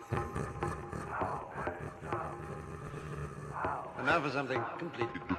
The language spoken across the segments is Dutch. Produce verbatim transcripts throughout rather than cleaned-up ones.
And now for something completely different.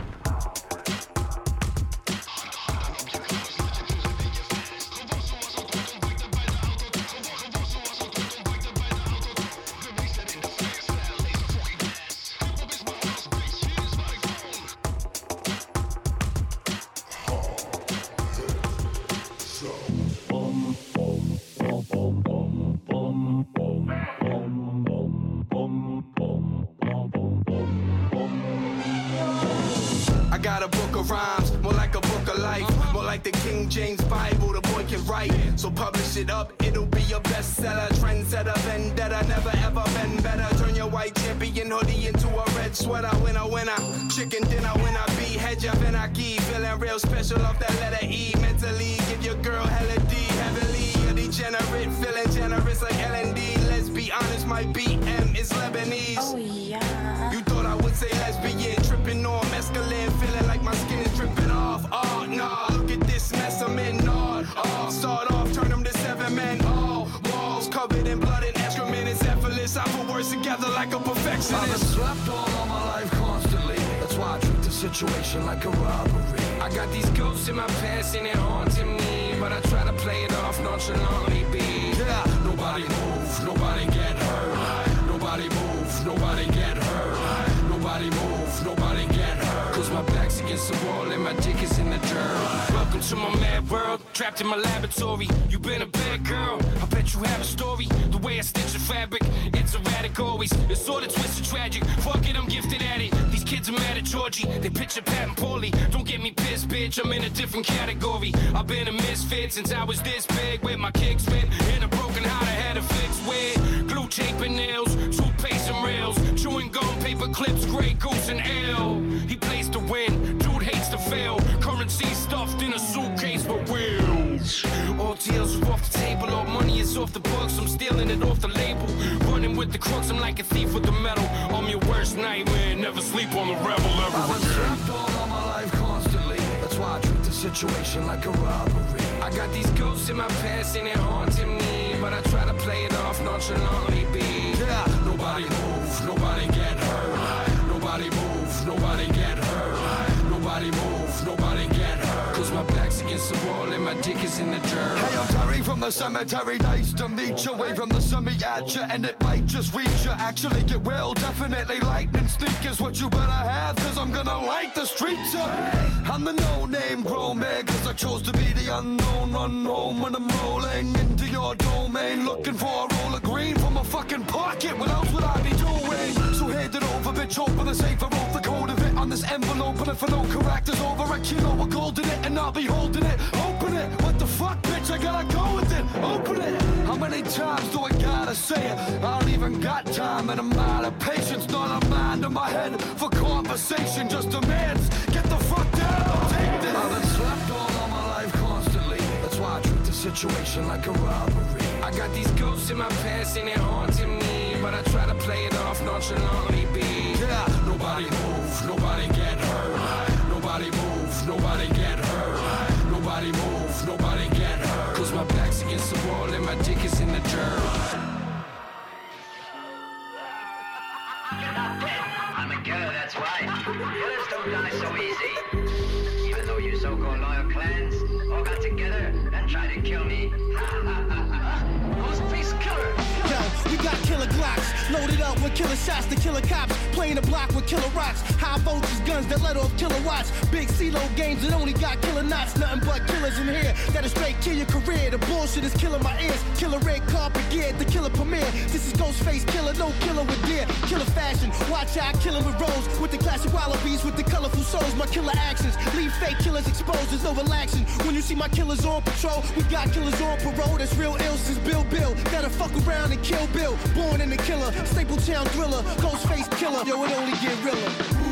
I got a book of rhymes, more like a book of life, more like the King James Bible, the boy can write. So publish it up, it'll be a bestseller, trendsetter, vendetta, never ever been better. Turn your white champion hoodie into a red sweater. Winner, winner, chicken dinner when I be head of and I keep feeling real special off that letter E. Mentally, give your girl hella D, heavily a degenerate, feeling generous like L and D. Let's be honest, my B M is Lebanese. Oh yeah. You thought I would say lesbian, tripping on mescaline, feeling like my skin is dripping off. Oh, nah, look at this mess I'm in. Nod, oh, start off, turn them to seven men. Oh, walls covered in blood and excrement. It's effortless, I put words together like a perfectionist. I've been slept all of my life constantly. That's why I treat the situation like a robbery. I got these ghosts in my past and they're haunting me, but I try to play it off nonchalantly, B. Yeah, nobody move, nobody get hurt. Nobody move, nobody get hurt. Nobody move, nobody get hurt. Cause my back's against the wall and my dick is in the dirt. Welcome to my mad world, trapped in my laboratory. You been a bad girl, I bet you have a story. The way I stitch the fabric, it's erratic always. It's sorta twisted tragic, fuck it, I'm gifted at it. These kids are mad at Georgie, they picture Pat and poorly. Don't get me pissed, bitch, I'm in a different category. I've been a misfit since I was this big, with my kicks fit in a broken heart I had to fix with glue tape and nails, toothpaste and rails, chewing gum, paper clips, Grey Goose and L. He plays to win, dude hates to fail. Currency stuffed in a suitcase but wheels. All deals are off the table, all money is off the books. I'm stealing it off the label, running with the crooks. I'm like a thief with the metal. I'm your worst nightmare, never sleep on the rebel ever I've been again. slept all of my life constantly. That's why I treat the situation like a robbery. I got these ghosts in my past and they're haunting me, but I try to play it off nonchalantly, B. Yeah, nobody move, nobody get hurt. Nobody move, nobody get hurt. Nobody move, nobody get hurt. Cause my back's against the wall and my dick is in the dirt. Hey, I'm Terry from the cemetery, nice to meet you. Away from the semi at you, and it might just reach you. Actually get well, definitely lightning sneak is what you better have, cause I'm gonna light the streets up. I'm the no-name grown man, cause I chose to be the unknown. Run home when I'm rolling into your domain, looking for a roll of green from a fucking pocket. What else would I be doing? So hand it over, bitch, open the safe, I wrote the code of it on this envelope. But if I don't correct is over a kilo of gold in it, and I'll be holding it. Open it, what the fuck, bitch, I gotta go with it. Open it. How many times do I gotta say it? I don't even got time and I'm out of patience. Not a mind in my head for conversation, just demands. Get the fuck down, don't take this. I've been slept all of my life constantly. That's why I treat the situation like a robbery. I got these ghosts in my past and they're haunting me, but I try to play it off nonchalantly, B. Yeah, nobody move, nobody get hurt. Nobody move, nobody get hurt. Nobody move, nobody get hurt. Cause my back's against the wall and my dick is in the dirt. You're not dead. I'm a killer, that's why. Killers don't die so easy. Even though you so-called loyal clans all got together and tried to kill me. Ghostface Killer. Yo, we got killer Glocks, loaded up with killer shots to killer cops, playing the block with killer rocks, high voltage guns that let off kilowatts, big CeeLo games that only got killer knots, nothing but killers in here that'll straight kill your career. The bullshit is killing my ears, killer red carpet gear, the killer premiere. This is Ghostface Killer, no killer with deer, killer fashion. Watch out, killing with rose, with the classic wallabies, with the colorful souls. My killer actions leave fake killers exposed. There's no relaxing when you see my killers on patrol. We got killers on parole that's real ill since Bill Bill. Gotta fuck around and kill Bill. Born in the killer, Stapletown thriller, Ghostface Killer. Yo, it only get realer.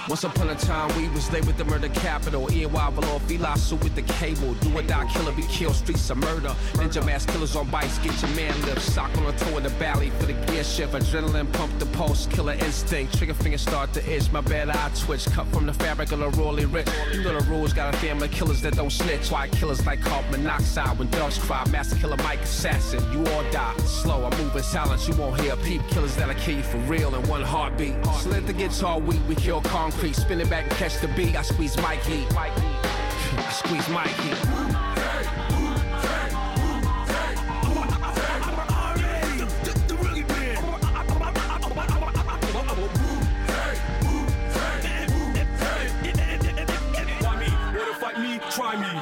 Once upon a time, we was labeled the murder capital. E N Y below, Fila suit with the cable. Do or die, killer be killed, streets of murder. Ninja mask killers on bikes, get your man lift. Sock on the toe of the valley for the gear shift. Adrenaline pump the pulse, killer instinct. Trigger finger start to itch, my bad eye twitch. Cut from the fabric of the Rolly Rich. You know the rules, got a family of killers that don't snitch. White killers like carbon monoxide when dogs cry. Master killer Mike assassin, you all die. Slow, I move in silence, you won't hear a peep. Killers that'll kill you for real in one heartbeat. So let the guitar weak, we kill concrete. Spin it back and catch the beat, I squeeze Mikey. I squeeze Mikey. Try me.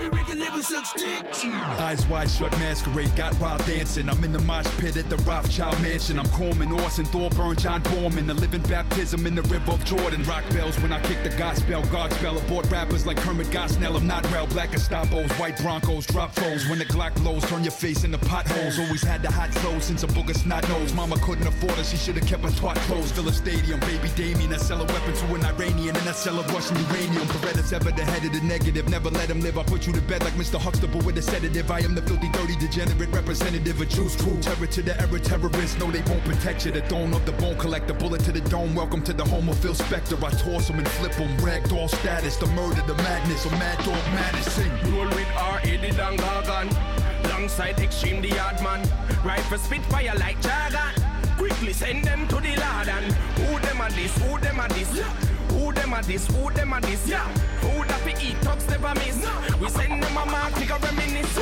Eyes wide shut, masquerade, got wild dancing. I'm in the mosh pit at the Rothschild mansion. I'm Corman, Orson, Thorburn, John Borman. The living baptism in the river of Jordan. Rock bells when I kick the gospel. God spell aboard rappers like Kermit Gosnell. I'm not real, black Estapos, white Broncos, drop foes. When the Glock blows, turn your face into potholes. Always had the hot clothes since a booger snot nose. Mama couldn't afford her, she should've kept her twat closed. Fill a stadium, baby Damien. I sell a weapon to an Iranian and I sell a Russian uranium. Beretta's ever the head of the negative. Never let him live, I put you to bed like Mister Huxtable with a sedative. I am the filthy, dirty, degenerate representative of juice crew. Terror to the error terrorists, no they won't protect you. The throne of the bone collector, bullet to the dome. Welcome to the home of Phil Spector. I toss them and flip them, ragdoll status. The murder, the madness, or mad dog madness. Sing. Roll with R A D and Gargan. Longside Extreme the yard man. Rifle Spitfire like Jargon. Quickly send them to the Lord and who them a this, who them a this, who them a this, who them a this, yeah. Who that we eat talks never miss. We send them a mark, take a reminisce.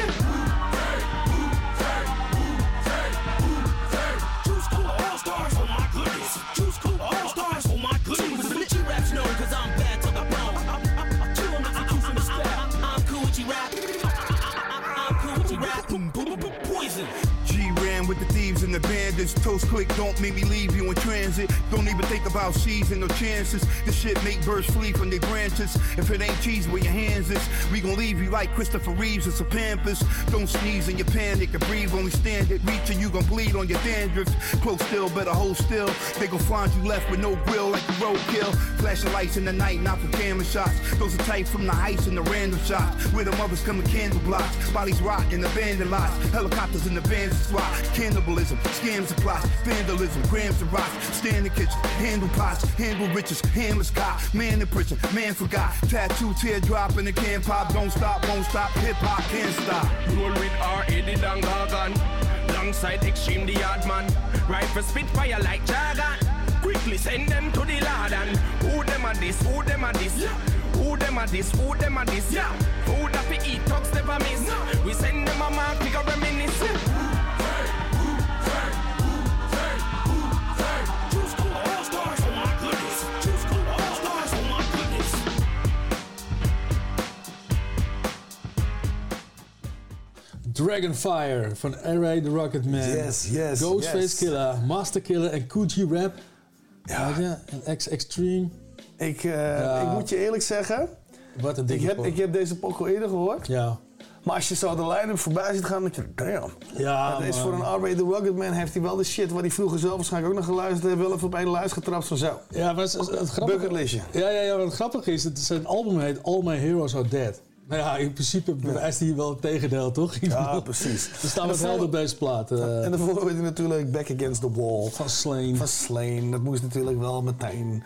Juice Crew All Stars, oh my goodness. Juice Crew All Stars, oh my goodness. What you raps know, cause I'm bad to the bone. I'm chill on execution of style. I'm cool with you rap. I'm cool with you rap. Boom, boom, boom, poison. G-Ran with the thieves and the bandits. Toast click, don't make me leave you in transit. Don't even think about seizing no chances. This shit make birds flee from their branches. If it ain't cheese where your hands is, we gon' leave you like Christopher Reeves or some Pampers. Don't sneeze in your panic and breathe, only stand it. Reach and you gon' bleed on your dandruff. Close still, better hold still. They gon' find you left with no grill like a roadkill. Flashing lights in the night, not for camera shots. Those are tight from the heights and the random shots. Where the mothers come in candle blocks. Bodies rot in abandoned lots. Helicopters in the vans to swat. Cannibalism, scams and plots, vandalism, grams of rocks. Stand in the kitchen, handle pots, handle riches, handless cop. Man in prison, man forgot. Tattoo, teardrop in the can pop. Don't stop, won't stop. Hip hop can't stop. Roll with R A D and Gargan. Longside Extreme the yard man. Rifle Spitfire like Jargon. Quickly send them to the Lord and who them a this, who them a this, who them a this, who them a this, yeah. Who that we eat talks never miss. We send them a mark, pick a reminisce. Dragonfire van R A the Rocket Man. Yes, yes, Ghostface yes. Killer, Master Killer en Coogee Rap. Ja. Ja, en X-Extreme. Ik, uh, Ja. ik moet je eerlijk zeggen, Wat een ik dikke heb, pop. ik heb deze pok al eerder gehoord. Ja. Maar als je zo de line-up voorbij ziet gaan, dan denk je, damn. Ja, Dat is man. voor een R A the Rugged Man heeft hij wel de shit waar hij vroeger zelf waarschijnlijk ook nog geluisterd heeft, wel even op één lijst getrapt van zo. Ja, maar het, het, het grappige... Bucketlistje. Ja, ja, ja, wat grappig is, het zijn album heet All My Heroes Are Dead. Nou ja, in principe bewijst hij wel het tegendeel, toch? Ik Ja, bedoel, precies. Er staan En wat de helden op vol- deze plaat. Uh, En daarvoor weet je natuurlijk Back Against the Wall. van Slain. Van Slain. Dat moest natuurlijk wel meteen.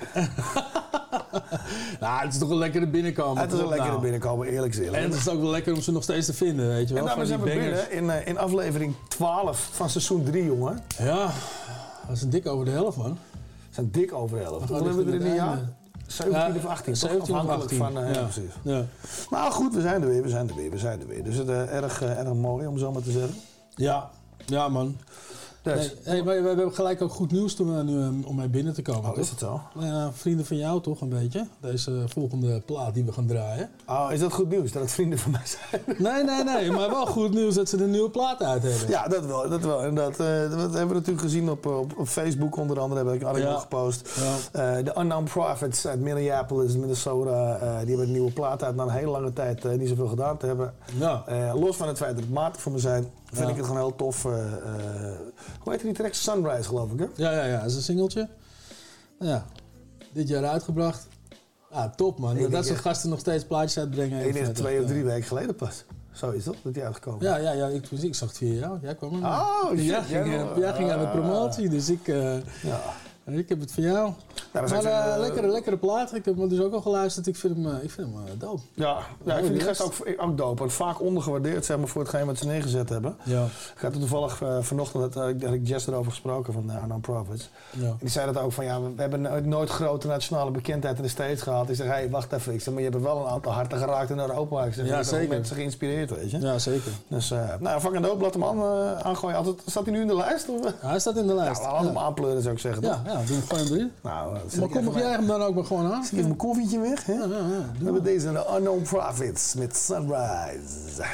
Nou, het is toch wel lekker er binnenkomen. Het is een toch? lekkere Nou. binnenkomen, eerlijk gezegd. En het is ook wel lekker om ze nog steeds te vinden, weet je wel. En daarmee van zijn die we bangers. binnen in, uh, in aflevering twaalf van seizoen drie, jongen. Ja, dat is een dik over de helft, man. We zijn dik over de helft. We gaan Hoeveel hebben we er in een richting jaar? het einde. zeventien of achttien, toch? zeventien of Afhankelijk achttien. van... Uh, ja. ja, precies. Ja. Maar goed, we zijn er weer, we zijn er weer, we zijn er weer. Dus het is uh, erg, uh, erg mooi om zo maar te zeggen. Ja, ja, man. Dus, Nee, hey, wij, wij hebben gelijk ook goed nieuws toen, uh, nu, um, om mee binnen te komen. oh, toch? is het zo? Ja, vrienden van jou toch een beetje. Deze volgende plaat die we gaan draaien. Oh, is dat goed nieuws? Dat het vrienden van mij zijn? Nee, nee, nee. Maar wel goed nieuws dat ze een nieuwe plaat uit hebben. Ja, dat wel. Dat, wel. En dat, uh, dat hebben we natuurlijk gezien op, op, op Facebook onder andere. Heb ik een artikel Ja. gepost. Ja. Uh, de Unknown Prophets uit Minneapolis, Minnesota. Uh, die hebben een nieuwe plaat uit na een hele lange tijd uh, niet zoveel gedaan te hebben. Ja. Uh, los van het feit dat het matig voor me zijn, vind Ja. ik het gewoon heel tof. Uh, uh, hoe heet die track? Sunrise, geloof ik, hè? Ja, ja, ja. Dat is een singeltje. Ja. Dit jaar uitgebracht. Ah, top man. Ik Dat denk soort echt- gasten nog steeds plaatjes uitbrengen. Ik Ik denk vind twee het of echt, drie weken geleden pas. Zo is het, dat die uitgekomen. Ja, ja, ja ik, ik zag het via jou. Jij kwam er. Oh, shit, Ja, jij ging, wel. eh, jij ging aan de promotie, dus ik, uh, Ja. ik heb het van jou. dat is maar ook uh, zo'n, uh, lekkere, lekkere plaat. Ik heb hem dus ook al geluisterd. Ik vind hem, uh, ik vind hem uh, dope. Ja, ja, ik vind die relaxed. gast ook, ook dope. Want vaak ondergewaardeerd zeg maar, voor hetgeen wat ze neergezet hebben. Ja. Ik had er toevallig uh, vanochtend, dat, uh, had ik Jess erover gesproken van uh, Unknown Prophets. Ja. En die zei dat ook van, ja, we hebben nooit, nooit grote nationale bekendheid in de States gehad. Ik zeg, hé, hey, wacht even. Ik zeg, maar je hebt wel een aantal harten geraakt in Europa. Ik zeg, Ja, je hebt ook zeker. mensen geïnspireerd, weet je. Ja, zeker. Dus, uh, nou, fucking dope. Laat hem aan, uh, aangooien. Altijd, staat hij nu in de lijst? Of? Ja, hij staat in de lijst. Ja, laat hem aanpleuren, zou ik zeggen. Ja, toch? ja, doe hem gewoon erin. Nou, uh, zet Maar ik kom even op jij mijn- hem dan ook maar gewoon aan. Zet ik mijn koffietje weg, hè? Ja, ja, ja. We hebben deze de Unknown Prophets met Sunrise.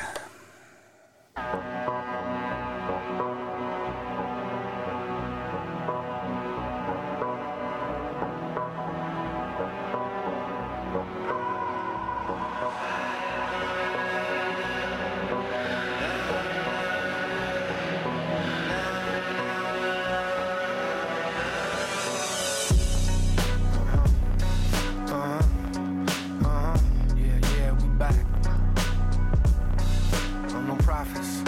Yeah, yeah, we back. Unknown Prophets.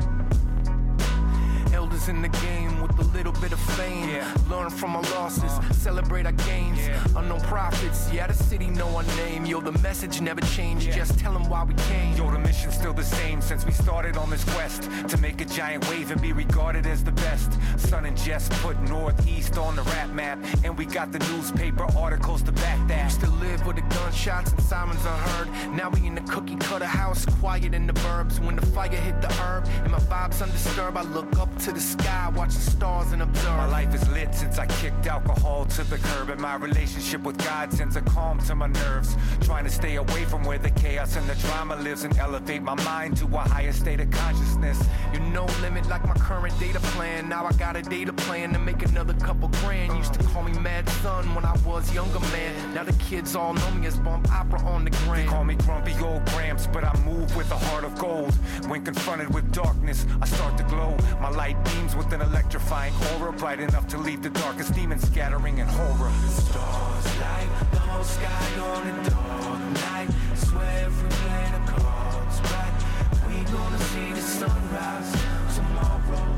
Elders in the game with a little bit of fame. Yeah. Learn from our losses, celebrate our gains. Yeah. Unknown Prophets, yeah, the city know our name. Yo, the message never changed, Yeah. just tell them why we came. Yo, the mission's still the same since we started on this quest to make a giant wave and be regarded as the best. Sun and Jess put Northeast on the rap map, and we got the newspaper articles to back that. Used to live with the gunshots and sirens unheard. Now we in the cookie cutter house, quiet in the burbs. When the fire hit the herb and my vibes undisturbed, I look up to the sky, watch the stars and observe. My life is lit since I kicked alcohol to the curb, and my relationship with God sends a calm to my nerves. Trying to stay away from where the chaos and the drama lives and elevate my mind to a higher state of consciousness. You no limit like my current data plan. Now I got a data plan to make another couple grand. Used to call me Mad Son when I was younger, man. Now the kids all know me as Bump Opera on the They gram. call me grumpy old Gramps, but I move with a heart of gold. When confronted with darkness, I start to glow. My light beams with an electrifying aura, bright enough to leave the darkest demons scattering in horror. Stars light the whole sky on a dark night. Swear if we play the cards right, we gonna see the sunrise tomorrow.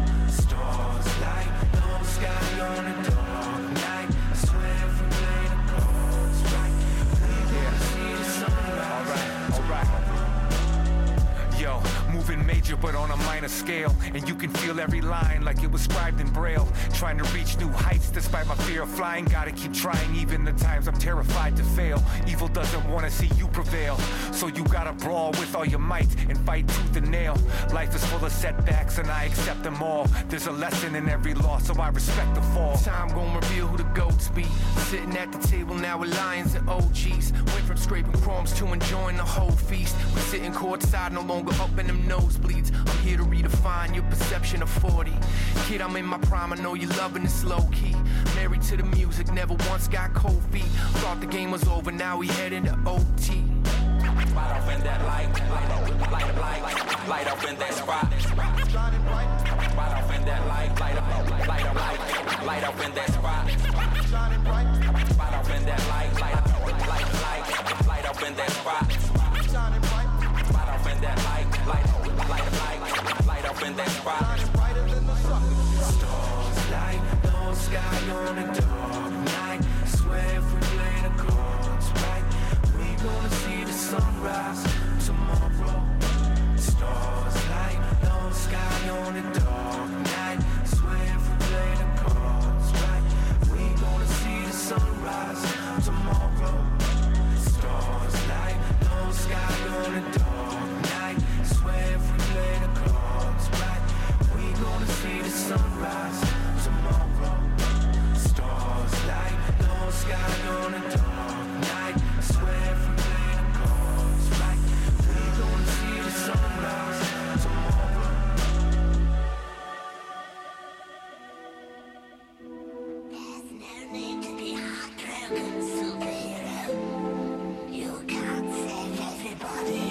Stars light the whole sky on a dark night. Swear if we play the cards right, we gonna see the sunrise. Alright, alright. Yo, moving major but on a minor scale, and you can feel every line like it was scribed in braille. Trying to reach new heights despite my fear of flying. Gotta keep trying even the times I'm terrified to fail. Evil doesn't wanna see you prevail, so you gotta brawl with all your might and fight tooth and nail. Life is full of setbacks and I accept them all. There's a lesson in every loss, so I respect the fall. Time gon' reveal who the goats be. Sitting at the table now with lions and O Gs. Went from scraping crumbs to enjoying the whole feast. We sitting courtside, no longer up in them nosebleeds. I'm here to redefine your perception of forty. Kid, I'm in my prime, I know you're loving this low key. Married to the music, never once got cold feet. Thought the game was over, now we heading to O T. Light up in that light, light up, light up, light, light up in that spot. Light up in that light, light up, light up, light, light up in that spot. Light up in that light, light up, light, light, light up in that spot. Light up in that light, light, light up, light, light up in that spot. Stars light the whole sky on a dark night. Swear if we play the cards right, we gonna see the sunrise tomorrow. Stars light the whole sky on a dark night. Swear if we play the cards right, we gonna see the sunrise tomorrow. Stars light the whole sky on a dark night. Swear if we play the cards right, we gonna see the sunrise tomorrow. Stars light the whole sky on a dark night. Swear if we play the cards right, we gonna see the sunrise tomorrow. There's no need to be heartbroken, superhero. You can't save everybody.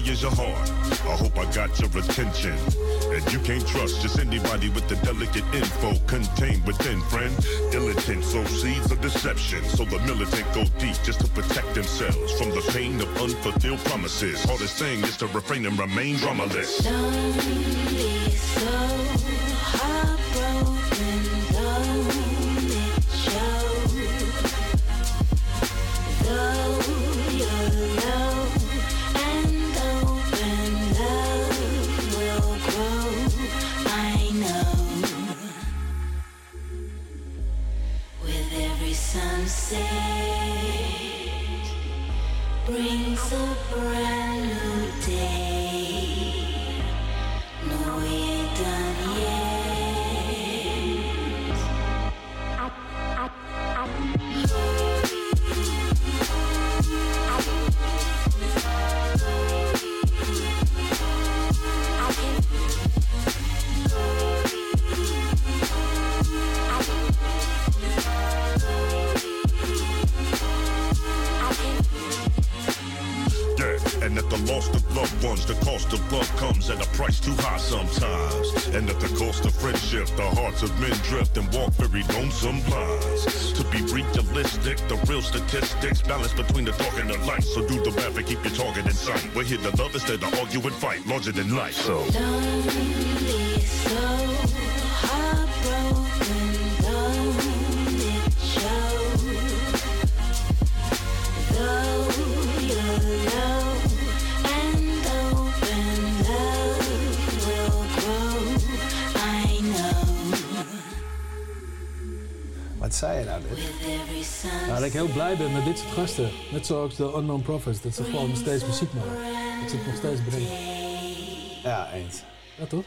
is your heart. I hope I got your attention. And you can't trust just anybody with the delicate info contained within, friend. Diligent sow seeds of deception. So the militant go deep just to protect themselves from the pain of unfulfilled promises. Hardest thing is to refrain and remain dramaless. Don't be so heartbroken, don't it show? Though you're low and open, love will grow, I know. With every sunset brings a brand new day. No, we ain't done yet. I, I, I, And that the loss of loved ones, the cost of love comes at a price too high sometimes. And at the cost of friendship, the hearts of men drift and walk very lonesome lives. To be realistic, the real statistics balance between the dark and the light. So do the math and keep your target in sight. We're here to love instead of argue and fight, larger than life. So don't be so heartbroken, don't it show? Though you're low and open, love will grow, I know. Wat zei je nou dit? Ja, dat ik heel blij ben met dit soort gasten. Net zoals de Unknown Prophets. Dat ze gewoon nog steeds muziek maken. Dat ze het nog steeds brengen. Ja, eens. Ja, toch?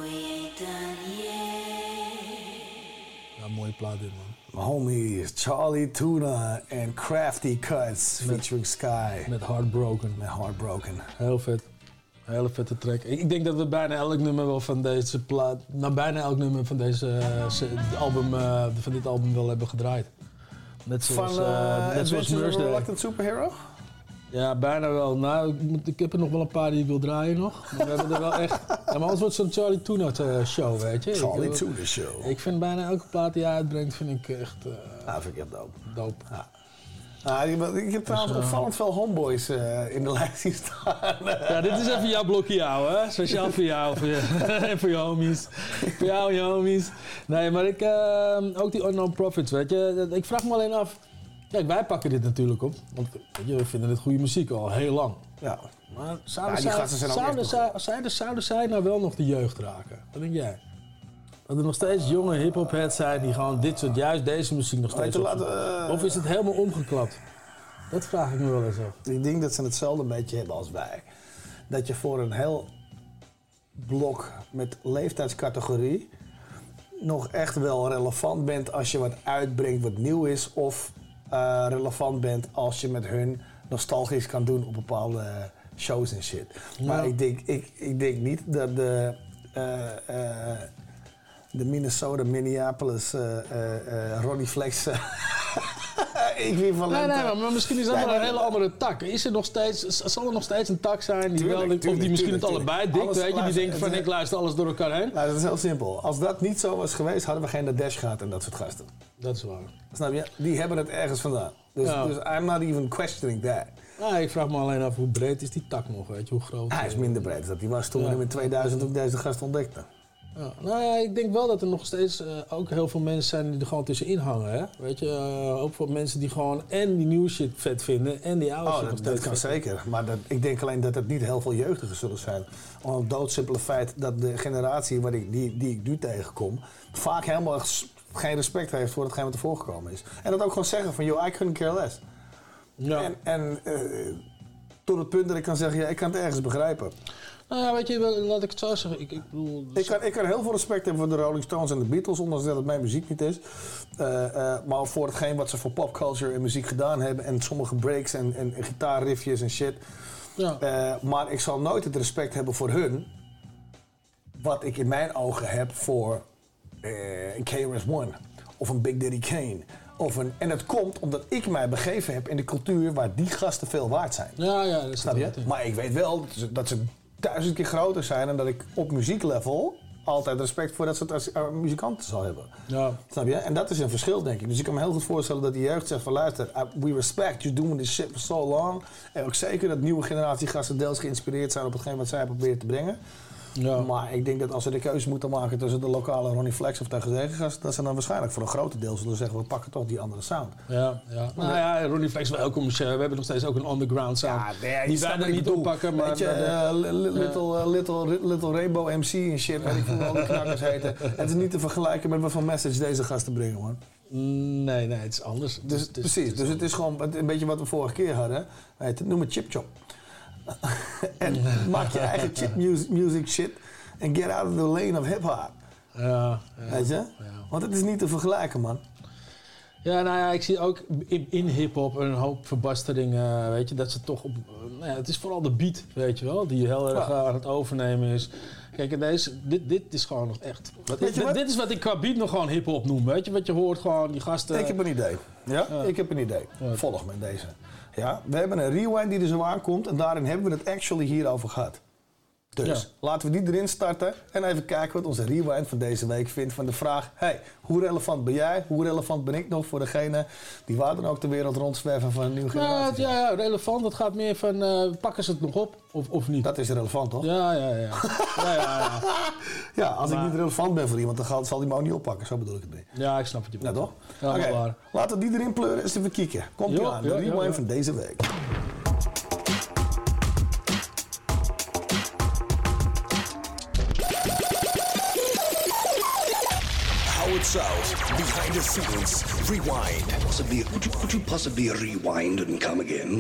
Ja, mooie plaat dit, man. My homies Charlie Tuna en Crafty Cuts featuring Sky. Met Heartbroken. Met Heartbroken. Heel vet. Hele vette track. Ik denk dat we bijna elk nummer wel van deze plaat... Nou, bijna elk nummer van deze uh, album, uh, van dit album wel hebben gedraaid. Net zoals, van uh, uh, net zoals Adventures of a Thursday. Reluctant Superhero? Ja, bijna wel. Nou, ik, moet, ik heb er nog wel een paar die ik wil draaien nog. Maar we hebben er wel echt... Ja, maar anders wordt zo'n Charlie Tuna uh, show, weet je. Charlie ik, Tuna show. Ik vind bijna elke plaat die hij uitbrengt, vind ik echt... Uh, ja, vind ik echt dope. Dope. Ja. Nou, ik heb trouwens dus, uh, opvallend veel homeboys uh, in de lijst zien staan. Ja, dit is even jouw blokje jou, hè? Speciaal voor jou voor je, en voor je homies. Voor jou en je homies. Nee, maar ik... Uh, ook die Unknown Prophets, weet je. Ik vraag me alleen af... Kijk, wij pakken dit natuurlijk op. Want weet je, we vinden het goede muziek al heel lang. Ja. Maar zouden, Ja, die zij, gasten zijn ook zouden, echt zij, zouden, zouden zij nou wel nog de jeugd raken? Wat denk jij? Dat er nog steeds jonge hip-hop-heads zijn die gewoon dit soort, juist deze muziek nog steeds Weet je, op. laat, uh, Of is het helemaal omgeklapt? Dat vraag ik me wel eens af. Ik denk dat ze hetzelfde een beetje hebben als wij. Dat je voor een heel blok met leeftijdscategorie nog echt wel relevant bent als je wat uitbrengt wat nieuw is. Of uh, relevant bent als je met hun nostalgisch kan doen op bepaalde shows en shit. Ja. Maar ik denk, ik, ik denk niet dat de, uh, uh, de Minnesota, Minneapolis, uh, uh, uh, Ronnie Flex... Nee, nee, maar misschien is dat nee, wel een nee, hele andere tak. Is er nog steeds, zal er nog steeds een tak zijn die tuurlijk, wel, tuurlijk, of die misschien tuurlijk, het allebei dikt, alles, weet je, die luister, denken van het- ik luister alles door elkaar heen? Nou, dat is heel simpel. Als dat niet zo was geweest, hadden we geen Nadesh gehad en dat soort gasten. Dat is waar. Snap je? Die hebben het ergens vandaan. Dus, Ja. dus I'm not even questioning that. Ja, ik vraag me alleen af hoe breed is die tak nog, weet je, hoe groot. Hij is eh, minder breed dan dat hij was toen Ja. we hem in tweeduizend toen ik deze gast ontdekte. Ja, nou ja, ik denk wel dat er nog steeds uh, ook heel veel mensen zijn die er gewoon tussenin hangen, hè. Weet je, uh, ook voor mensen die gewoon en die nieuwe shit vet vinden en die oude Oh, shit nog dat, dat steeds kan vet zeker. Maar dat, ik denk alleen dat het niet heel veel jeugdigen zullen zijn. Om het doodsimpele feit dat de generatie wat ik, die, die ik nu tegenkom... vaak helemaal s- geen respect heeft voor hetgeen wat er voorgekomen is. En dat ook gewoon zeggen van, yo, I couldn't care less. Ja. En, en uh, tot het punt dat ik kan zeggen, ja, ik kan het ergens begrijpen. Nou ja, weet je, wel, laat ik het zo zeggen. Ik, ik bedoel... Ik kan, ik kan heel veel respect hebben voor de Rolling Stones en de Beatles, ondanks dat het mijn muziek niet is. Uh, uh, maar voor hetgeen wat ze voor popculture en muziek gedaan hebben en sommige breaks en, en, en gitaarriffjes en shit. Ja. Uh, maar ik zal nooit het respect hebben voor hun, wat ik in mijn ogen heb voor uh, een K R S One of een Big Daddy Kane Of een, en het komt omdat ik mij begeven heb in de cultuur waar die gasten veel waard zijn. Ja, ja, dat is Snap je? het. Maar ik weet wel dat ze, dat ze duizend keer groter zijn en dat ik op muzieklevel altijd respect voor dat soort als, uh, muzikanten zal hebben. Ja. Snap je? En dat is een verschil, denk ik. Dus ik kan me heel goed voorstellen dat de jeugd zegt van luister, uh, we respect, you're doing this shit for so long. En ook zeker dat nieuwe generatie gasten deels geïnspireerd zijn op hetgeen wat zij proberen te brengen. Ja. Maar ik denk dat als ze de keuze moeten maken tussen de lokale Ronnie Flex of tegen Zegengas, dat ze dan waarschijnlijk voor een groot deel zullen zeggen, we pakken toch die andere sound. Ja, ja. Nou ja, Ronnie Flex wel heel commercieel. We hebben nog steeds ook een underground sound. Ja, nee, die snap wij wat er ik niet bedoel. oppakken, maar... Weet je, maar de- uh, li- li- little, uh, little, little Rainbow M C en shit, weet ik veel al die knakkers heten. Het is niet te vergelijken met wat voor message deze gasten brengen, man. Nee, nee, het is anders. Dus, Het is- precies, het is dus het is gewoon een beetje wat we vorige keer hadden. Weet je, noem het chip chop. En maak je eigen chip music, music shit en get out of the lane of hip-hop. Ja, ja, Weet je? Want het is niet te vergelijken, man. Ja, nou ja, ik zie ook in, in hip-hop een hoop verbastering. eh, weet je, dat ze toch op. eh, nou ja, het is vooral de beat, weet je wel, die heel erg Ja. eh, aan het overnemen is. Kijk, en deze, dit, dit is gewoon nog echt. Wat, Weet je dit, wat? dit is wat ik qua beat nog gewoon hip-hop noem. Weet je, wat je hoort gewoon, die gasten. Ik heb een idee. Ja? Ja. Ik heb een idee. Volg me in deze. Ja? We hebben een rewind die er zo aankomt en daarin hebben we het actually hierover gehad. Dus Ja. laten we die erin starten en even kijken wat onze rewind van deze week vindt van de vraag: hey, hoe relevant ben jij? Hoe relevant ben ik nog voor degene die waar dan ook de wereld rondzwerven van een nieuwe Ja, generatie? het- ja, ja, relevant. Het gaat meer van, eh, pakken ze het nog op of, of niet? Dat is relevant, toch? Ja, ja, ja. ja, ja, ja. Ja, als Maar- ik niet relevant ben voor iemand, dan gaat- zal die me ook niet oppakken. Zo bedoel ik het niet. Ja, ik snap het je Ja, bedoelt. toch? Ja, Oké, waar. laten we die erin pleuren eens even kijken. Komt ie Jo, aan, de ja, ja, rewind ja. van deze week. Howard South, behind the scenes, rewind. Possibly, could you, could you possibly rewind and come again?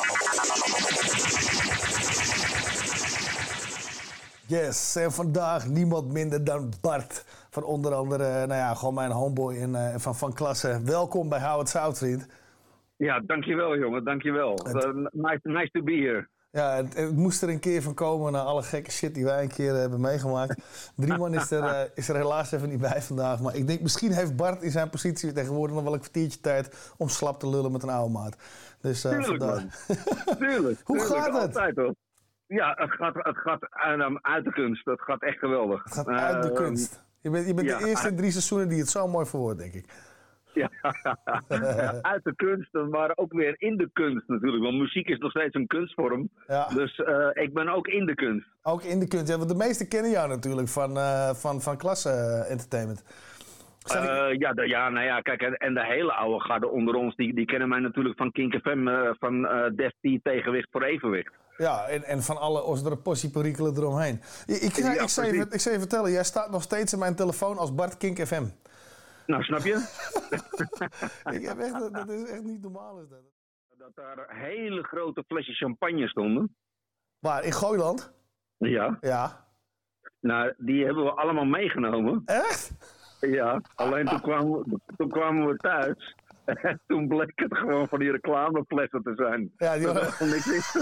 Yes, en vandaag niemand minder dan Bart. Van onder andere, nou ja, gewoon mijn homeboy en uh, van, van klasse. Welkom bij Howard South, vriend. Ja, dankjewel jongen, dankjewel. Uh, nice, nice to be here. Ja, het, het moest er een keer van komen na alle gekke shit die wij een keer uh, hebben meegemaakt. Drieman is er, uh, is er helaas even niet bij vandaag. Maar ik denk, misschien heeft Bart in zijn positie tegenwoordig nog wel een kwartiertje tijd om slap te lullen met een oude maat. Dus, uh, Tuurlijk vandaar. man, tuurlijk. Hoe tuurlijk, gaat het? Altijd hoor. Ja, het gaat, het gaat uit, uit de kunst. Het gaat echt geweldig. Het gaat uit de Uh, kunst. Je bent, je bent ja, de eerste uit- drie seizoenen die het zo mooi verwoordt, denk ik. Ja, uit de kunst, maar ook weer in de kunst natuurlijk. Want muziek is nog steeds een kunstvorm. Ja. Dus uh, ik ben ook in de kunst. Ook in de kunst. Ja, want de meesten kennen jou natuurlijk van, uh, van, van klasse uh, entertainment. Zal ik- Uh, ja, de, ja, nou ja, kijk, en, en de hele oude garde onder ons, die, die kennen mij natuurlijk van Kink F M, uh, van uh, Def T Tegenwicht voor Evenwicht. Ja, en, en van alle osdere possie-perikelen eromheen. Ik, ik, Ja, ik, zou je, precies. ik zou je vertellen, jij staat nog steeds in mijn telefoon als Bart Kink F M. Nou, snap je? Ik heb echt, dat is echt niet normaal. Is dat. Dat daar hele grote flesjes champagne stonden. Waar, in Gooiland? Ja. Ja. Nou, die hebben we allemaal meegenomen. Echt? Ja, alleen toen kwamen we, toen kwamen we thuis. En toen bleek het gewoon van die reclameflessen te zijn. Ja, die Dat was gewoon niks in.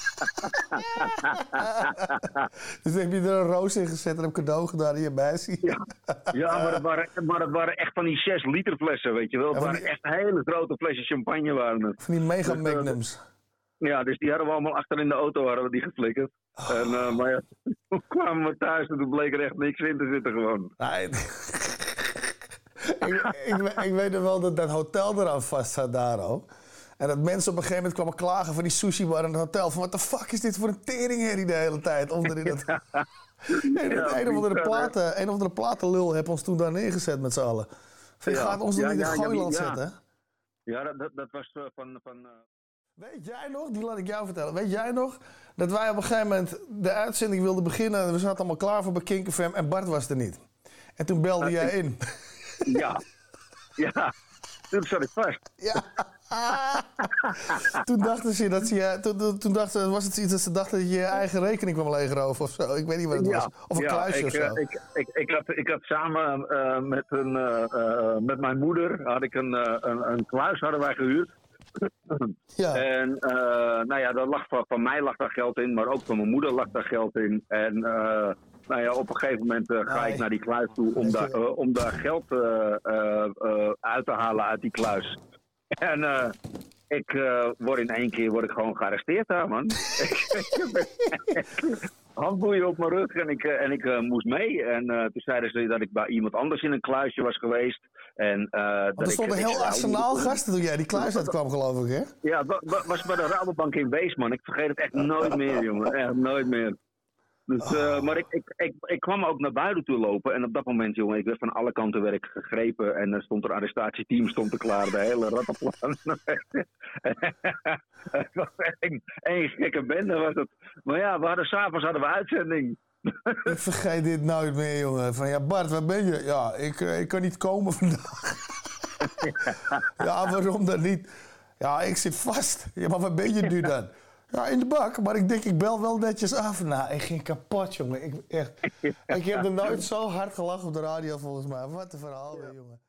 Dus heb je er een roos in gezet en een cadeau gedaan in je meisje? Ja, ja maar, het waren, maar het waren echt van die zes liter flessen, weet je wel. Het Ja, van waren die- echt hele grote flesjes champagne waren het. Van die mega Dus, uh, magnums. Ja, dus die hadden we allemaal achter in de auto, hadden we die geflikkerd. En, uh, maar ja, toen kwamen we thuis en toen bleek er echt niks in te zitten gewoon. Nee. ik, ik, ik weet nog wel dat dat hotel eraan vast zat daar ook. En dat mensen op een gegeven moment kwamen klagen voor die sushi bar in het hotel. Van wat de fuck is dit voor een teringherrie de hele tijd onderin het... En dat Ja, een of andere bizar, platen, een of andere platenlul heb ons toen daar neergezet met z'n allen. Van, je Ja. gaat ons nog Ja, niet in ja, ja, Gooiland ja. zetten. Ja, dat, dat, dat was uh, van... van uh... Weet jij nog, die laat ik jou vertellen. Weet jij nog dat wij op een gegeven moment de uitzending wilden beginnen. En we zaten allemaal klaar voor bij Kink F M en Bart was er niet. En toen belde Uh, jij ik- in. Ja, ja. Toen zat ik vast. Ja. Toen dachten ze dat ze je, toen, toen, toen dachten, was het iets dat ze dachten dat je je eigen rekening kwam legeroven of zo. Ik weet niet wat het was. Of een ja, kluisje ik, of zo. uh, ik, ik, ik, had, ik had samen uh, met, een, uh, uh, met mijn moeder had ik een, uh, een, een kluis hadden wij gehuurd. Ja. En uh, nou ja, daar lag van, van mij lag daar geld in, maar ook van mijn moeder lag daar geld in. En uh, Nou ja, op een gegeven moment uh, ga ik naar die kluis toe om, daar, uh, om daar geld uh, uh, uh, uit te halen uit die kluis. En uh, ik uh, word in één keer word ik gewoon gearresteerd daar, man. Handboeien op mijn rug en ik, uh, en ik uh, moest mee. En uh, toen zeiden ze dat ik bij iemand anders in een kluisje was geweest. En, uh, dat er stond een heel arsenaal gasten toen jij die kluis uitkwam, geloof ik, hè? Ja, het was bij de Rabobank in Wees, man. Ik vergeet het echt nooit meer, jongen. Echt nooit meer. Dus, uh, maar ik, ik, ik, ik kwam ook naar buiten toe lopen en op dat moment, jongen, ik werd van alle kanten werd ik gegrepen en er stond er arrestatieteam stond er klaar, de hele rattenplan. Het was echt één gekke bende was het. Maar ja, we hadden s'avonds hadden we uitzending. Ik vergeet dit nooit meer, jongen. Van ja, Bart, waar ben je? Ja, ik, ik kan niet komen vandaag. Ja, waarom dan niet? Ja, ik zit vast. Ja, maar waar ben je nu dan? Ja, in de bak, maar ik denk, ik bel wel netjes af. Nou, ik ging kapot, jongen. Ik, echt, ik heb er nooit zo hard gelachen op de radio, volgens mij. Wat een verhaal, ja. jongen.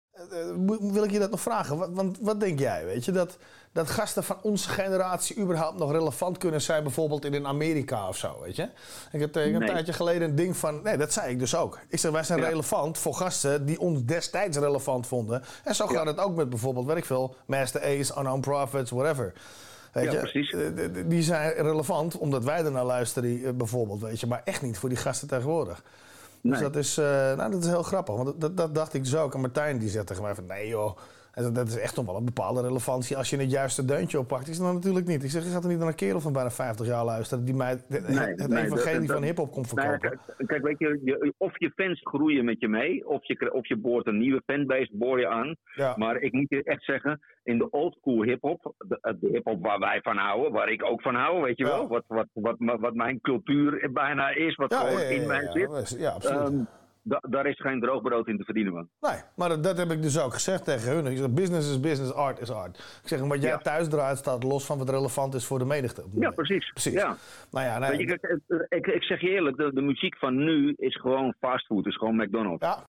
Uh, wil ik je dat nog vragen? Wat, want wat denk jij, weet je? Dat, dat gasten van onze generatie überhaupt nog relevant kunnen zijn, bijvoorbeeld in Amerika of zo, weet je? Ik heb tegen een nee. tijdje geleden een ding van... Nee, dat zei ik dus ook. Ik zeg, wij zijn ja. relevant voor gasten die ons destijds relevant vonden. En zo gaat ja. het ook met bijvoorbeeld, weet ik veel, Master Ace, Unknown Prophets, whatever. Weet ja, je? Precies. Die zijn relevant omdat wij er naar luisteren, bijvoorbeeld, weet je. Maar echt niet voor die gasten tegenwoordig. Dus nee. dat, is, uh, nou, dat is heel grappig. Want dat, dat dacht ik dus ook. En Martijn die zegt tegen mij van... Nee joh, dat is echt nog wel een bepaalde relevantie. Als je het juiste deuntje oppakt. Is dat natuurlijk niet. Ik zeg, je gaat er niet naar een kerel van bijna vijftig jaar luisteren... die mij de, nee, het nee, evangelie van hiphop komt verkopen. Nee, kijk, weet je, je, of je fans groeien met je mee... of je, of je boort een nieuwe fanbase, boor je aan. Ja. Maar ik moet je echt zeggen... in de oldschool hiphop, de, de hiphop waar wij van houden... waar ik ook van hou, weet je ja. wel... Wat, wat, wat, wat mijn cultuur bijna is... wat ja, gewoon ja, ja, in mij ja, zit. Ja, ja absoluut. Um, Da- daar is geen droogbrood in te verdienen, man. Nee, maar dat, dat heb ik dus ook gezegd tegen hun. Ik zeg, business is business, art is art. Ik zeg, wat jij ja. thuis draait staat los van wat relevant is voor de menigte. Ja, precies. precies. Ja. Nou ja, nee. Weet je, ik, ik, ik zeg je eerlijk, de, de muziek van nu is gewoon fastfood, is gewoon McDonald's. Ja.